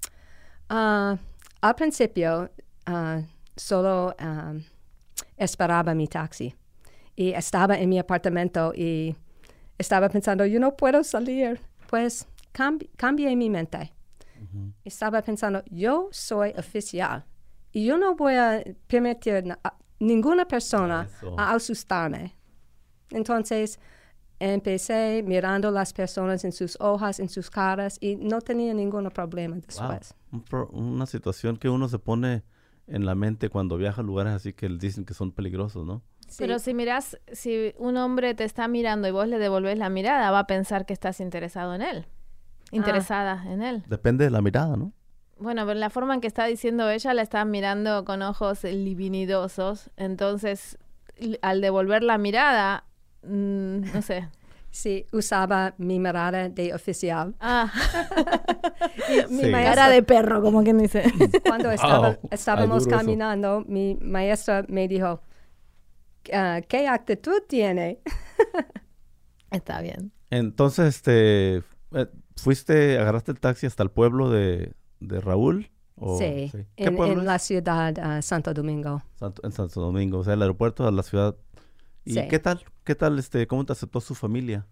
ah, al principio ah, solo ah, esperaba mi taxi y estaba en mi apartamento y estaba pensando, yo no puedo salir. Pues cambi- cambié mi mente. Estaba pensando, yo soy oficial y yo no voy a permitir na- a ninguna persona Eso. a asustarme. Entonces empecé mirando las personas en sus hojas, en sus caras y no tenía ningún problema Wow. después. Un pro- una situación que uno se pone en la mente cuando viaja a lugares así que le dicen que son peligrosos, ¿no? Sí. Pero si mirás, si un hombre te está mirando y vos le devolvés la mirada, va a pensar que estás interesado en él. Interesada en él. Depende de la mirada, ¿no? Bueno, pero la forma en que está diciendo ella, la está mirando con ojos libidinosos. Entonces, l- al devolver la mirada, mm, no sé. Sí, usaba mi mirada de oficial. Ah, Y mi Sí. maestra, cara de perro, como quien dice. cuando estaba- Wow. estábamos Ay, duro eso. caminando, mi maestra me dijo, "Ah, ¿qué actitud tiene?" Está bien. Entonces, este, eh, ¿fuiste, agarraste el taxi hasta el pueblo de, de Raúl? ¿O- Sí, ¿Qué en, pueblo en es? la ciudad ah, Santo Domingo. Santo- en Santo Domingo, o sea, el aeropuerto de la ciudad. ¿Y Sí. qué tal? ¿Qué tal, este, cómo te aceptó su familia?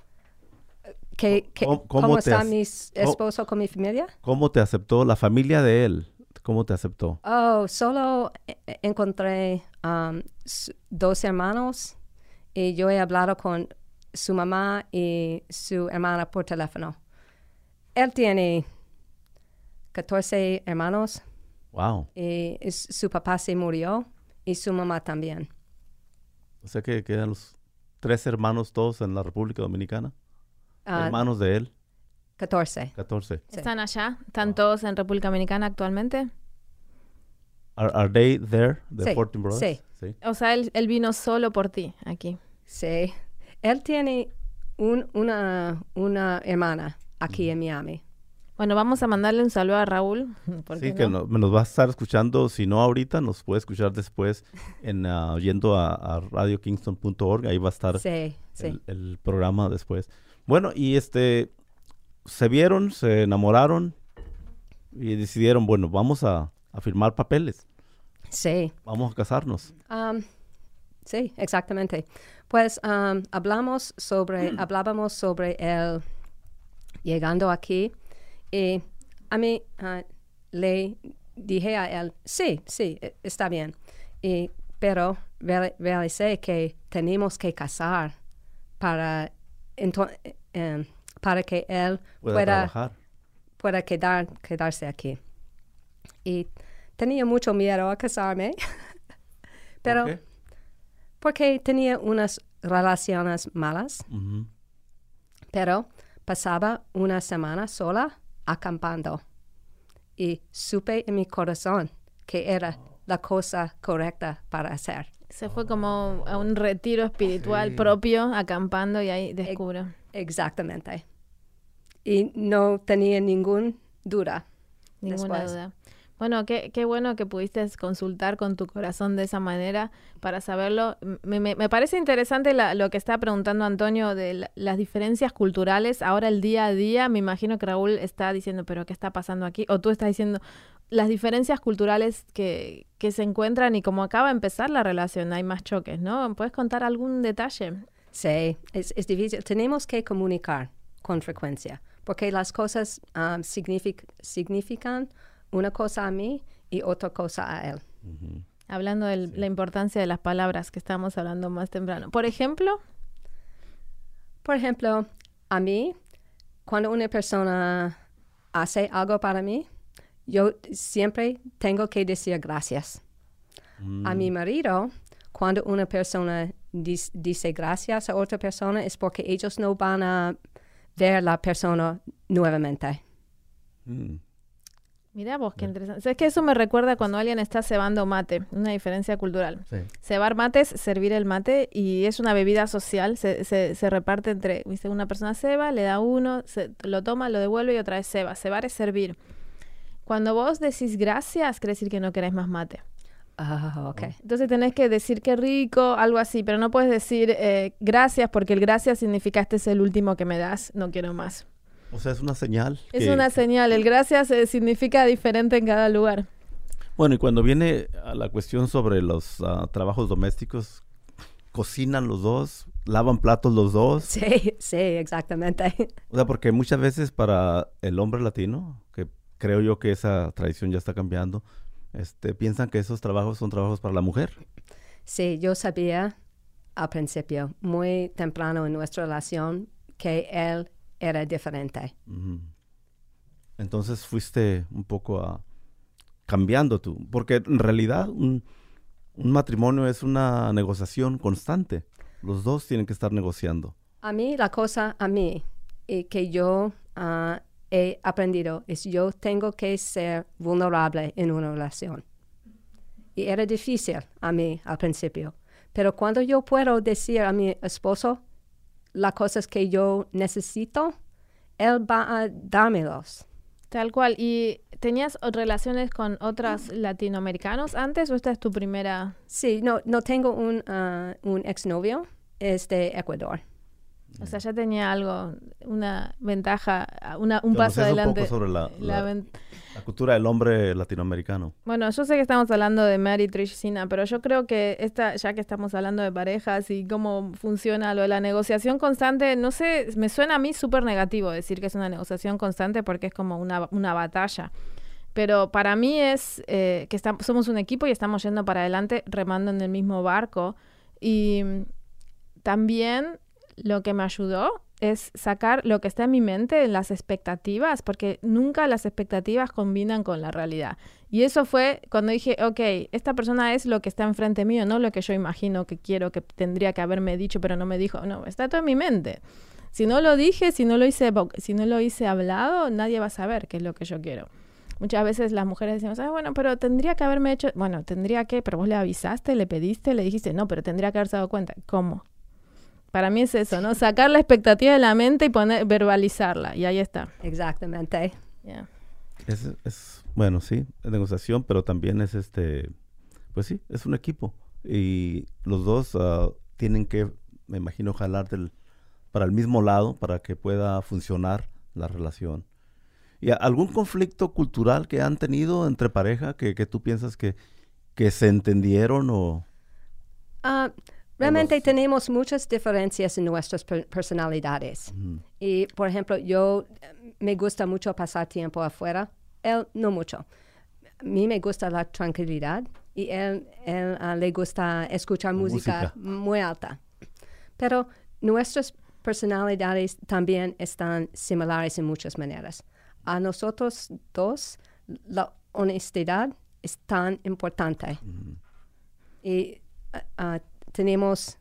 ¿Qué, qué- ¿Cómo- ¿Cómo, cómo te está has- mi s- esposo con mi familia? ¿Cómo te aceptó la familia de él? ¿Cómo te aceptó? Oh, solo e- e- encontré um, s- dos hermanos y yo he hablado con su mamá y su hermana por teléfono. Él tiene catorce hermanos. Wow. Y es- su papá se murió y su mamá también. O sea que quedan los tres hermanos todos en la República Dominicana. Ah, Hermanos de él, catorce. catorce. Sí. ¿Están allá? ¿Están todos en República Dominicana actualmente? Are, are they there, the Sí, fourteen brothers? sí. Sí. O sea, él, él vino solo por ti aquí. Sí. Él tiene un- una, una hermana aquí en Miami. Bueno, vamos a mandarle un saludo a Raúl. ¿por Sí, qué que no? no- me nos va a estar escuchando, si no ahorita, nos puede escuchar después en ah, yendo a, a radio kingston punto org, ahí va a estar Sí, sí. el, el programa después. Bueno, y este, se vieron, se enamoraron y decidieron, bueno, vamos a, a firmar papeles, Sí. vamos a casarnos. Um, sí, exactamente. Pues um, hablamos sobre, hablábamos sobre él llegando aquí y a mí ah, le dije a él, sí, sí, e- está bien. Y, pero real- realicé que tenemos que casar para, ento- em, para que él Pueda pueda, trabajar. pueda quedar, quedarse aquí. Y tenía mucho miedo a casarme, pero ¿Por qué? porque tenía unas relaciones malas, Ujú. pero pasaba una semana sola acampando y supe en mi corazón que era la cosa correcta para hacer. Se fue como a un retiro espiritual Sí. propio, acampando, y ahí descubrió. Exactamente. Y no tenía ninguna duda. Ninguna después. duda. Bueno, qué, qué bueno que pudiste consultar con tu corazón de esa manera para saberlo. Me, me- me parece interesante la- lo que está preguntando Antonio de la- las diferencias culturales. Ahora el día a día, me imagino que Raúl está diciendo, pero ¿qué está pasando aquí? O tú estás diciendo las diferencias culturales que, que se encuentran y como acaba de empezar la relación, hay más choques, ¿no? ¿Puedes contar algún detalle? Sí, es, es difícil. Tenemos que comunicar con frecuencia porque las cosas um, signific- significan una cosa a mí y otra cosa a él. Hablando de la importancia de las palabras que estábamos hablando más temprano. Por ejemplo, Por ejemplo, a mí, cuando una persona hace algo para mí, yo siempre tengo que decir gracias. A mi marido, cuando una persona dis- dice gracias a otra persona, es porque ellos no van a ver la persona nuevamente. Mm. mira vos, qué interesante. Es que eso me recuerda cuando alguien está cebando mate, una diferencia cultural. Sí. Cebar mate es servir el mate y es una bebida social, se, se, se reparte entre, ¿viste? Una persona ceba, le da uno, se, lo toma, lo devuelve y otra vez ceba. Cebar es servir. Cuando vos decís gracias, quiere decir que no querés más mate. Ah, ok. Entonces tenés que decir qué rico, algo así, pero no puedes decir eh, gracias porque el gracias significa este es el último que me das, no quiero más. O sea, es una señal. Es que- una señal, el gracias eh, significa diferente en cada lugar. Bueno, y cuando viene a la cuestión sobre los ah, trabajos domésticos, cocinan los dos, lavan platos los dos. Sí, sí, exactamente. O sea, porque muchas veces para el hombre latino, que creo yo que esa tradición ya está cambiando, este, piensan que esos trabajos son trabajos para la mujer. Sí, yo sabía al principio, muy temprano en nuestra relación, que él era diferente. Ujú. Entonces fuiste un poco a, cambiando tú, porque en realidad un, un matrimonio es una negociación constante. Los dos tienen que estar negociando. A mí, la cosa a mí y que yo ah, he aprendido es yo tengo que ser vulnerable en una relación. Y era difícil a mí al principio. Pero cuando yo puedo decir a mi esposo las cosas que yo necesito, él va a dármelos. Tal cual. ¿Y tenías o- relaciones con otros latinoamericanos antes o esta es tu primera? Sí, no, no tengo un, ah, un exnovio, es de Ecuador. O sea, ya tenía algo, una ventaja, una, un Conoces paso un adelante. poco sobre la, La la- ven- la cultura del hombre latinoamericano. Bueno, yo sé que estamos hablando de Mary Trish Sina, pero yo creo que esta, ya que estamos hablando de parejas y cómo funciona lo de la negociación constante, no sé, me suena a mí súper negativo decir que es una negociación constante porque es como una, una batalla. Pero para mí es eh, que estamos, somos un equipo y estamos yendo para adelante remando en el mismo barco. Y mm, también lo que me ayudó es sacar lo que está en mi mente, las expectativas, porque nunca las expectativas combinan con la realidad. Y eso fue cuando dije, ok, esta persona es lo que está enfrente mío, no lo que yo imagino que quiero, que tendría que haberme dicho, pero no me dijo. No, está todo en mi mente. Si no lo dije, si no lo hice, si no lo hice hablado, nadie va a saber qué es lo que yo quiero. Muchas veces las mujeres decimos, ah, bueno, pero tendría que haberme hecho, bueno, tendría que, pero vos le avisaste, le pediste, le dijiste, no, pero tendría que haberse dado cuenta. ¿Cómo? Para mí es eso, ¿no? Sacar la expectativa de la mente y poner, verbalizarla, y ahí está. Exactamente. Yeah. Es, es, bueno, sí, es negociación, pero también es este, pues sí, es un equipo. Y los dos uh, tienen que, me imagino, jalar del, para el mismo lado para que pueda funcionar la relación. ¿Y algún conflicto cultural que han tenido entre pareja que, que tú piensas que, que se entendieron o...? Uh, realmente los... tenemos muchas diferencias en nuestras per- personalidades. Uh-huh. Y, por ejemplo, yo me gusta mucho pasar tiempo afuera. Él no mucho. A mí me gusta la tranquilidad y él, él uh, le gusta escuchar música, música muy alta. Pero nuestras personalidades también están similares en muchas maneras. A nosotros dos, la honestidad es tan importante. Mm. Y uh, uh, tenemos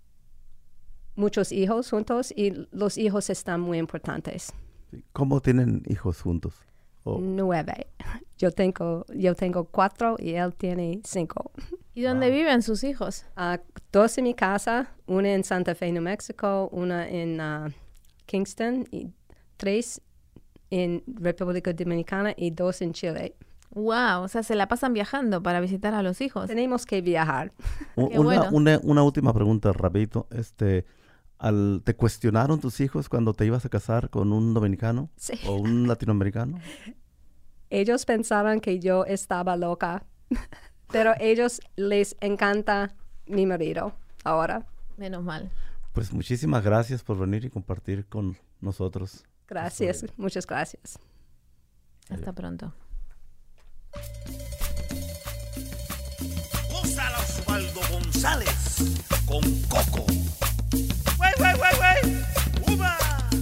muchos hijos juntos y los hijos están muy importantes. ¿Cómo tienen hijos juntos? Oh. Nueve. Yo tengo, yo tengo cuatro y él tiene cinco. ¿Y dónde wow. viven sus hijos? Uh, dos en mi casa, una en Santa Fe, New Mexico, una en uh, Kingston y tres en República Dominicana y dos en Chile. Wow, o sea, se la pasan viajando para visitar a los hijos. Tenemos que viajar. una, bueno. una, una última pregunta, rapidito. Este, al, ¿te cuestionaron tus hijos cuando te ibas a casar con un dominicano sí. o un latinoamericano? Ellos pensaban que yo estaba loca, pero ellos les encanta mi marido ahora. Menos mal. Pues muchísimas gracias por venir y compartir con nosotros. Gracias, muchas gracias. Hasta pronto. Gózala Osvaldo González con Coco. ¡Wey, wey, wey, wey! ¡Uva!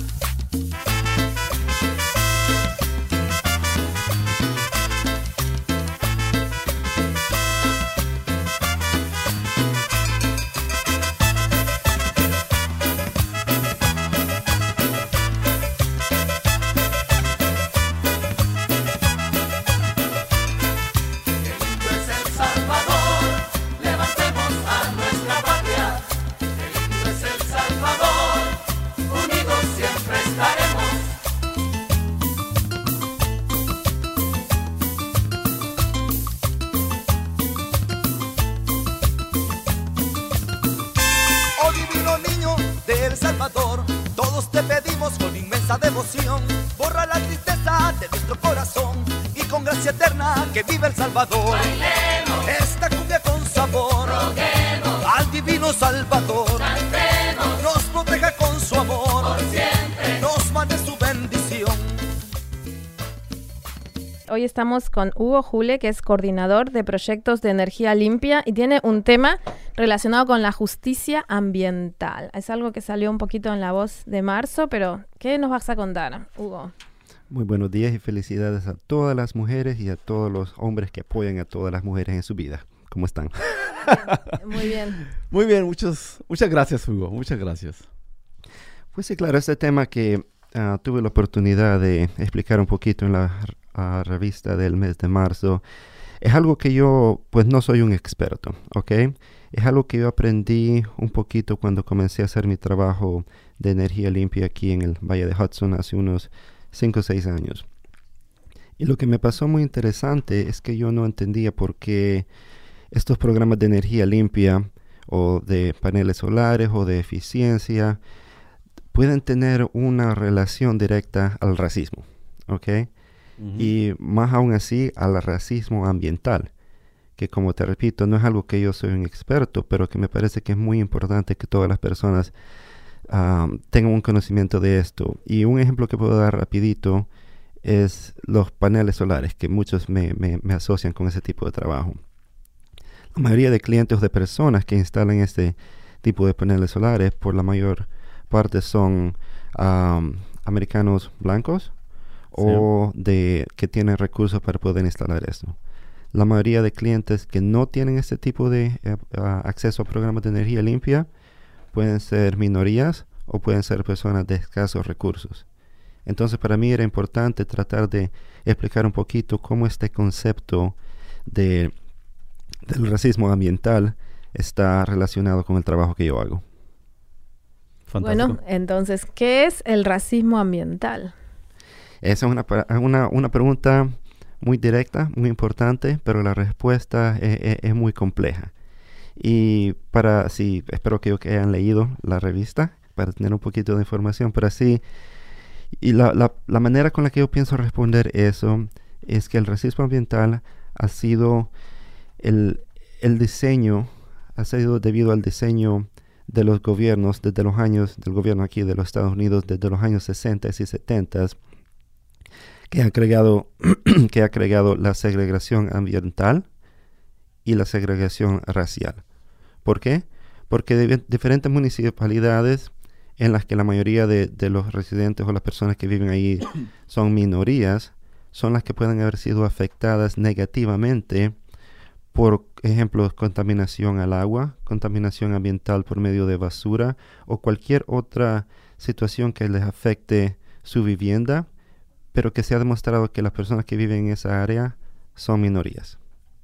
Salvador, todos te pedimos con inmensa devoción, borra la tristeza de nuestro corazón y con gracia eterna que vive el Salvador. Bailemos esta cumbia con sabor, roguemos al divino Salvador, cantemos, nos proteja con su amor, por siempre nos mande su bendición. Hoy estamos con Hugo Jule, que es coordinador de proyectos de energía limpia y tiene un tema relacionado con la justicia ambiental. Es algo que salió un poquito en La Voz de marzo, pero ¿qué nos vas a contar, Hugo? Muy buenos días y felicidades a todas las mujeres y a todos los hombres que apoyan a todas las mujeres en su vida. ¿Cómo están? Muy bien. Muy bien, muchos, muchas gracias, Hugo. Muchas gracias. Pues sí, claro, este tema que uh, tuve la oportunidad de explicar un poquito en la uh, revista del mes de marzo, es algo que yo, pues no soy un experto, ¿ok? Es algo que yo aprendí un poquito cuando comencé a hacer mi trabajo de energía limpia aquí en el Valle de Hudson hace unos cinco o seis años. Y lo que me pasó muy interesante es que yo no entendía por qué estos programas de energía limpia o de paneles solares o de eficiencia pueden tener una relación directa al racismo, ¿ok? Uh-huh. Y más aún así al racismo ambiental, que como te repito, no es algo que yo soy un experto, pero que me parece que es muy importante que todas las personas um, tengan un conocimiento de esto. Y un ejemplo que puedo dar rapidito es los paneles solares, que muchos me, me, me asocian con ese tipo de trabajo. La mayoría de clientes o de personas que instalan este tipo de paneles solares, por la mayor parte son um, americanos blancos o sí. de que tienen recursos para poder instalar esto. La mayoría de clientes que no tienen este tipo de uh, uh, acceso a programas de energía limpia pueden ser minorías o pueden ser personas de escasos recursos. Entonces, para mí era importante tratar de explicar un poquito cómo este concepto de, del racismo ambiental está relacionado con el trabajo que yo hago. Fantástico. Bueno, entonces, ¿qué es el racismo ambiental? Esa es una, una, una pregunta muy directa, muy importante, pero la respuesta es, es, es muy compleja. Y para, sí, espero que, que hayan leído la revista para tener un poquito de información, pero así, y la, la, la manera con la que yo pienso responder eso es que el racismo ambiental ha sido el, el diseño, ha sido debido al diseño de los gobiernos desde los años, del gobierno aquí de los Estados Unidos desde los años sesenta y setenta, que ha creado, que ha creado la segregación ambiental y la segregación racial. ¿Por qué? Porque de, diferentes municipalidades en las que la mayoría de, de los residentes o las personas que viven ahí son minorías, son las que pueden haber sido afectadas negativamente por ejemplo, contaminación al agua, contaminación ambiental por medio de basura o cualquier otra situación que les afecte su vivienda, pero que se ha demostrado que las personas que viven en esa área son minorías.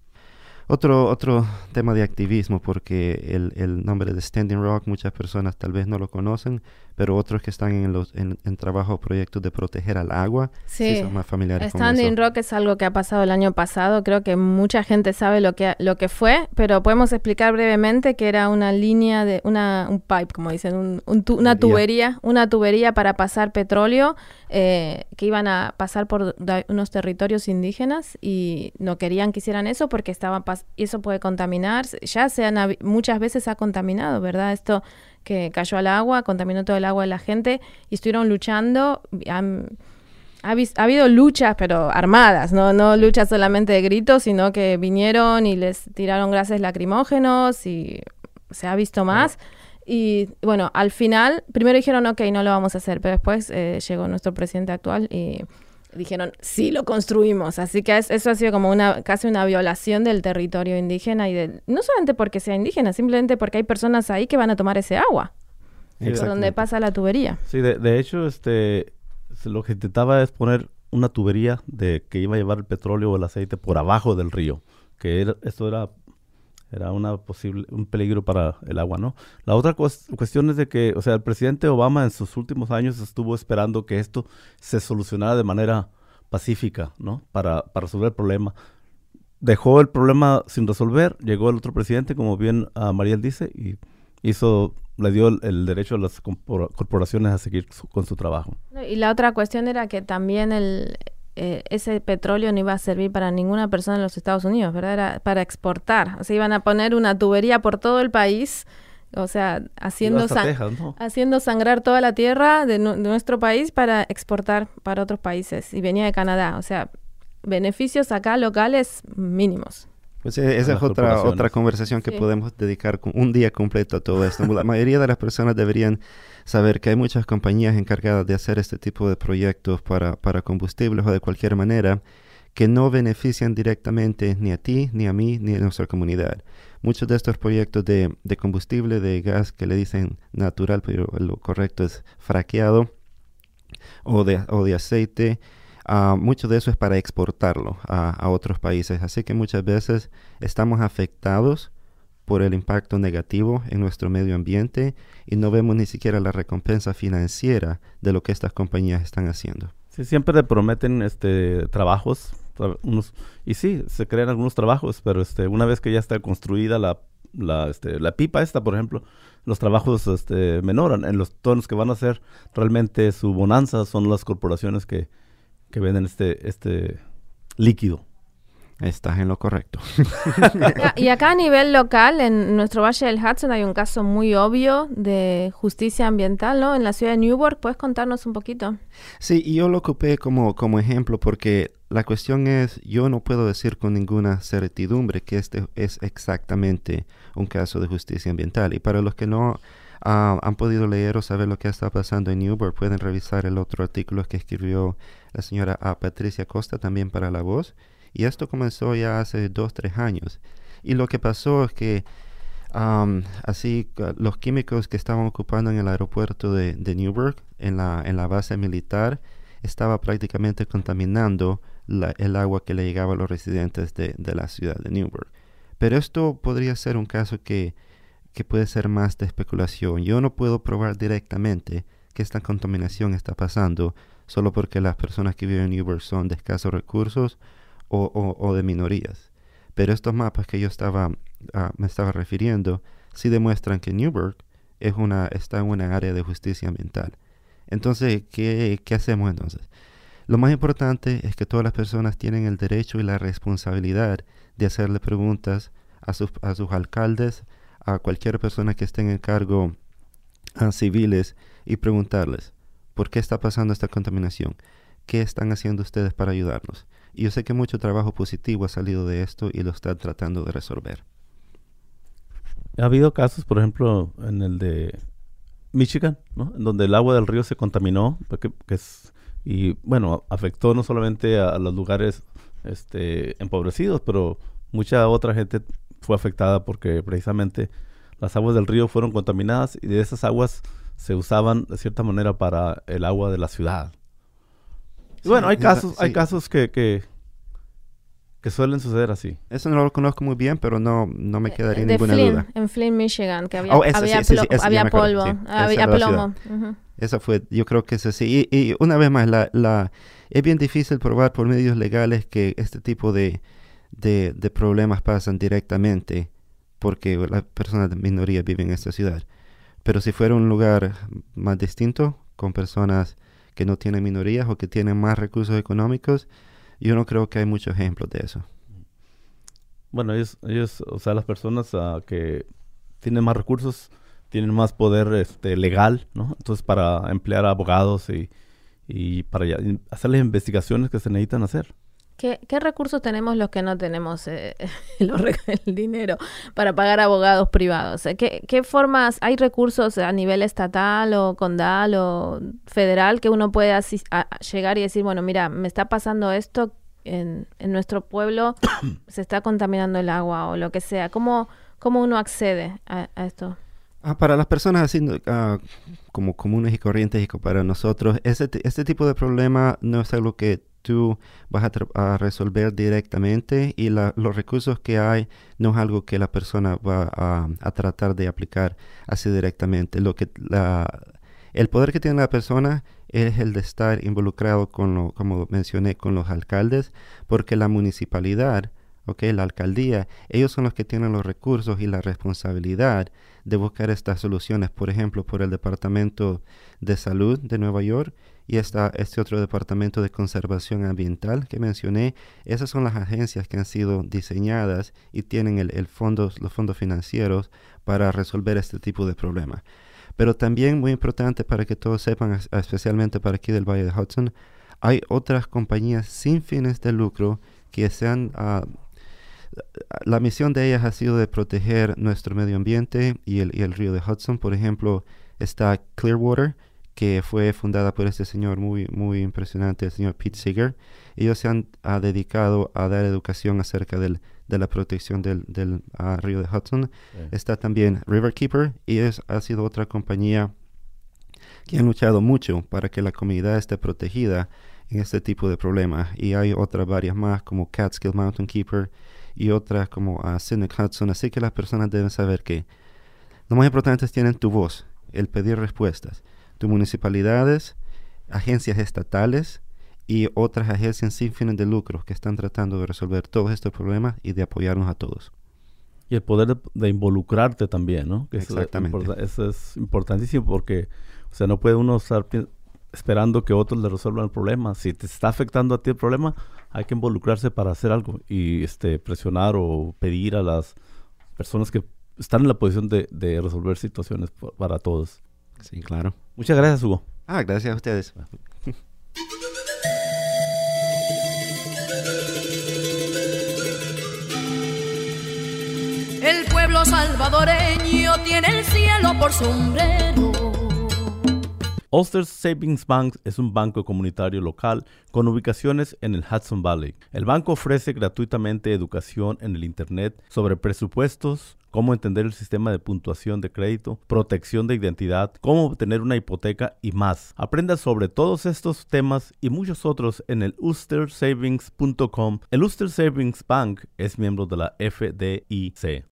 Otro, otro tema de activismo, porque el, el nombre de Standing Rock muchas personas tal vez no lo conocen, pero otros que están en, los, en, en trabajo proyectos de proteger al agua, sí, sí son más familiares con eso. Standing Rock es algo que ha pasado el año pasado, creo que mucha gente sabe lo que, lo que fue, pero podemos explicar brevemente que era una línea, de una un pipe, como dicen, un, un tu, una tubería, una tubería para pasar petróleo, eh, que iban a pasar por da, unos territorios indígenas y no querían que hicieran eso porque estaban pas- y eso puede contaminar, ya se han, muchas veces ha contaminado, ¿verdad? Esto que cayó al agua, contaminó todo el agua de la gente y estuvieron luchando. Han, ha, vis, ha habido luchas, pero armadas, ¿no? No luchas solamente de gritos, sino que vinieron y les tiraron gases lacrimógenos y se ha visto más. Bueno. Y bueno, al final, primero dijeron, ok, no lo vamos a hacer, pero después eh, llegó nuestro presidente actual y dijeron, sí, lo construimos. Así que es, eso ha sido como una casi una violación del territorio indígena y del, no solamente porque sea indígena, simplemente porque hay personas ahí que van a tomar ese agua, por donde pasa la tubería. Sí, de, de hecho, este, lo que intentaba es poner una tubería de que iba a llevar el petróleo o el aceite por abajo del río, que era, esto era, era una posible, un peligro para el agua, ¿no? La otra cu- cuestión es de que, o sea, el presidente Obama en sus últimos años estuvo esperando que esto se solucionara de manera pacífica, ¿no? Para, para resolver el problema. Dejó el problema sin resolver, llegó el otro presidente, como bien uh, Mariel dice, y hizo, le dio el, el derecho a las corporaciones a seguir su, con su trabajo. Y la otra cuestión era que también el... Eh, ese petróleo no iba a servir para ninguna persona en los Estados Unidos, ¿verdad? Era para exportar. O sea, iban a poner una tubería por todo el país, o sea, haciendo, san- Texas, ¿no? haciendo sangrar toda la tierra de, nu- de nuestro país para exportar para otros países. Y venía de Canadá. O sea, beneficios acá locales mínimos. Pues eh, esa es otra, otra conversación que sí. podemos dedicar con un día completo a todo esto. La mayoría de las personas deberían saber que hay muchas compañías encargadas de hacer este tipo de proyectos para, para combustibles o de cualquier manera que no benefician directamente ni a ti, ni a mí, ni a nuestra comunidad. Muchos de estos proyectos de, de combustible, de gas que le dicen natural, pero lo correcto es fraqueado, o de, o de aceite, Uh, mucho de eso es para exportarlo a, a otros países, así que muchas veces estamos afectados por el impacto negativo en nuestro medio ambiente y no vemos ni siquiera la recompensa financiera de lo que estas compañías están haciendo. Sí, siempre te prometen este trabajos, tra- unos, y sí, se crean algunos trabajos, pero este una vez que ya está construida la la este la pipa esta, por ejemplo, los trabajos este menoran. En los tonos que van a hacer realmente su bonanza son las corporaciones que que venden este este líquido. Estás en lo correcto. Y acá a nivel local, en nuestro Valle del Hudson, hay un caso muy obvio de justicia ambiental, ¿no? En la ciudad de Newburgh, ¿puedes contarnos un poquito? Sí, y yo lo ocupé como, como ejemplo porque la cuestión es, yo no puedo decir con ninguna certidumbre que este es exactamente un caso de justicia ambiental. Y para los que no uh, han podido leer o saber lo que está pasando en Newburgh, pueden revisar el otro artículo que escribió la señora uh, Patricia Costa también para La Voz. Y esto comenzó ya hace dos, tres años. Y lo que pasó es que um, así uh, los químicos que estaban ocupando en el aeropuerto de, de Newburgh, en la, en la base militar, estaba prácticamente contaminando la, el agua que le llegaba a los residentes de, de la ciudad de Newburgh. Pero esto podría ser un caso que, que puede ser más de especulación. Yo no puedo probar directamente que esta contaminación está pasando solo porque las personas que viven en Newburgh son de escasos recursos o, o, o de minorías. Pero estos mapas que yo estaba, uh, me estaba refiriendo sí demuestran que Newburgh es una, está en una área de justicia ambiental. Entonces, ¿qué, qué hacemos entonces? Lo más importante es que todas las personas tienen el derecho y la responsabilidad de hacerle preguntas a sus, a sus alcaldes, a cualquier persona que esté en el cargo a civiles y preguntarles, ¿por qué está pasando esta contaminación? ¿Qué están haciendo ustedes para ayudarnos? Y yo sé que mucho trabajo positivo ha salido de esto y lo están tratando de resolver. Ha habido casos, por ejemplo, en el de Michigan, ¿no? En donde el agua del río se contaminó, porque, que es, y bueno, afectó no solamente a, a los lugares este, empobrecidos, pero mucha otra gente fue afectada porque precisamente las aguas del río fueron contaminadas y de esas aguas se usaban de cierta manera para el agua de la ciudad. Y bueno, hay casos, sí. hay casos que, que, que suelen suceder así. Eso no lo conozco muy bien, pero no, no me quedaría de ninguna Flint, duda. En Flint, Michigan, que había, Oh, esa, había, sí, sí, plo- sí, esa había ya me acuerdo, polvo, sí. había Esa era la plomo. ciudad. Uh-huh. Esa fue, yo creo que es así. Y, y una vez más, la, la, es bien difícil probar por medios legales que este tipo de, de, de problemas pasan directamente porque las personas de minoría viven en esta ciudad. Pero si fuera un lugar más distinto, con personas que no tienen minorías o que tienen más recursos económicos, yo no creo que hay muchos ejemplos de eso. Bueno, ellos, ellos o sea, las personas uh, que tienen más recursos tienen más poder este, legal, ¿no? Entonces, para emplear abogados y, y para ya, hacer las investigaciones que se necesitan hacer. ¿Qué, ¿Qué recursos tenemos los que no tenemos eh, los re- el dinero para pagar abogados privados? ¿Qué, ¿Qué formas, hay recursos a nivel estatal o condal o federal que uno puede asis- a, a llegar y decir, bueno, mira, me está pasando esto en, en nuestro pueblo, se está contaminando el agua o lo que sea? ¿Cómo, cómo uno accede a, a esto? Ah, para las personas así uh, como comunes y corrientes y para nosotros, ese t- este tipo de problema no es algo que tú vas a, tra- a resolver directamente y la, los recursos que hay no es algo que la persona va a, a tratar de aplicar así directamente. Lo que la, el poder que tiene la persona es el de estar involucrado con lo, como mencioné, con los alcaldes, porque la municipalidad, okay, la alcaldía, ellos son los que tienen los recursos y la responsabilidad de buscar estas soluciones, por ejemplo, por el Departamento de Salud de Nueva York y esta, este otro Departamento de Conservación Ambiental que mencioné. Esas son las agencias que han sido diseñadas y tienen el, el fondos, los fondos financieros para resolver este tipo de problemas. Pero también muy importante para que todos sepan, especialmente para aquí del Valle de Hudson, hay otras compañías sin fines de lucro que se han... Uh, la misión de ellas ha sido de proteger nuestro medio ambiente y el, y el río de Hudson. Por ejemplo, está Clearwater, que fue fundada por este señor muy, muy impresionante, el señor Pete Seeger. Ellos se han uh, dedicado a dar educación acerca del, de la protección del, del uh, río de Hudson. Sí. Está también Riverkeeper, y es, ha sido otra compañía que han luchado mucho para que la comunidad esté protegida en este tipo de problemas. Y hay otras varias más, como Catskill Mountain Keeper, y otras como uh, Cynic Hudson. Así que las personas deben saber que lo más importante es tener tu voz, el pedir respuestas. Tus municipalidades, agencias estatales y otras agencias sin fines de lucro que están tratando de resolver todos estos problemas y de apoyarnos a todos. Y el poder de, de involucrarte también, ¿no? Que Exactamente. Eso es, eso es importantísimo porque, o sea, no puede uno estar pi- esperando que otros le resuelvan el problema. Si te está afectando a ti el problema, hay que involucrarse para hacer algo y este presionar o pedir a las personas que están en la posición de, de resolver situaciones por, para todos. Sí, claro. Muchas gracias, Hugo. Ah, gracias a ustedes. El pueblo salvadoreño tiene el cielo por sombrero. Ulster Savings Bank es un banco comunitario local con ubicaciones en el Hudson Valley. El banco ofrece gratuitamente educación en el Internet sobre presupuestos, cómo entender el sistema de puntuación de crédito, protección de identidad, cómo obtener una hipoteca y más. Aprenda sobre todos estos temas y muchos otros en el ulster savings punto com. El Ulster Savings Bank es miembro de la F D I C.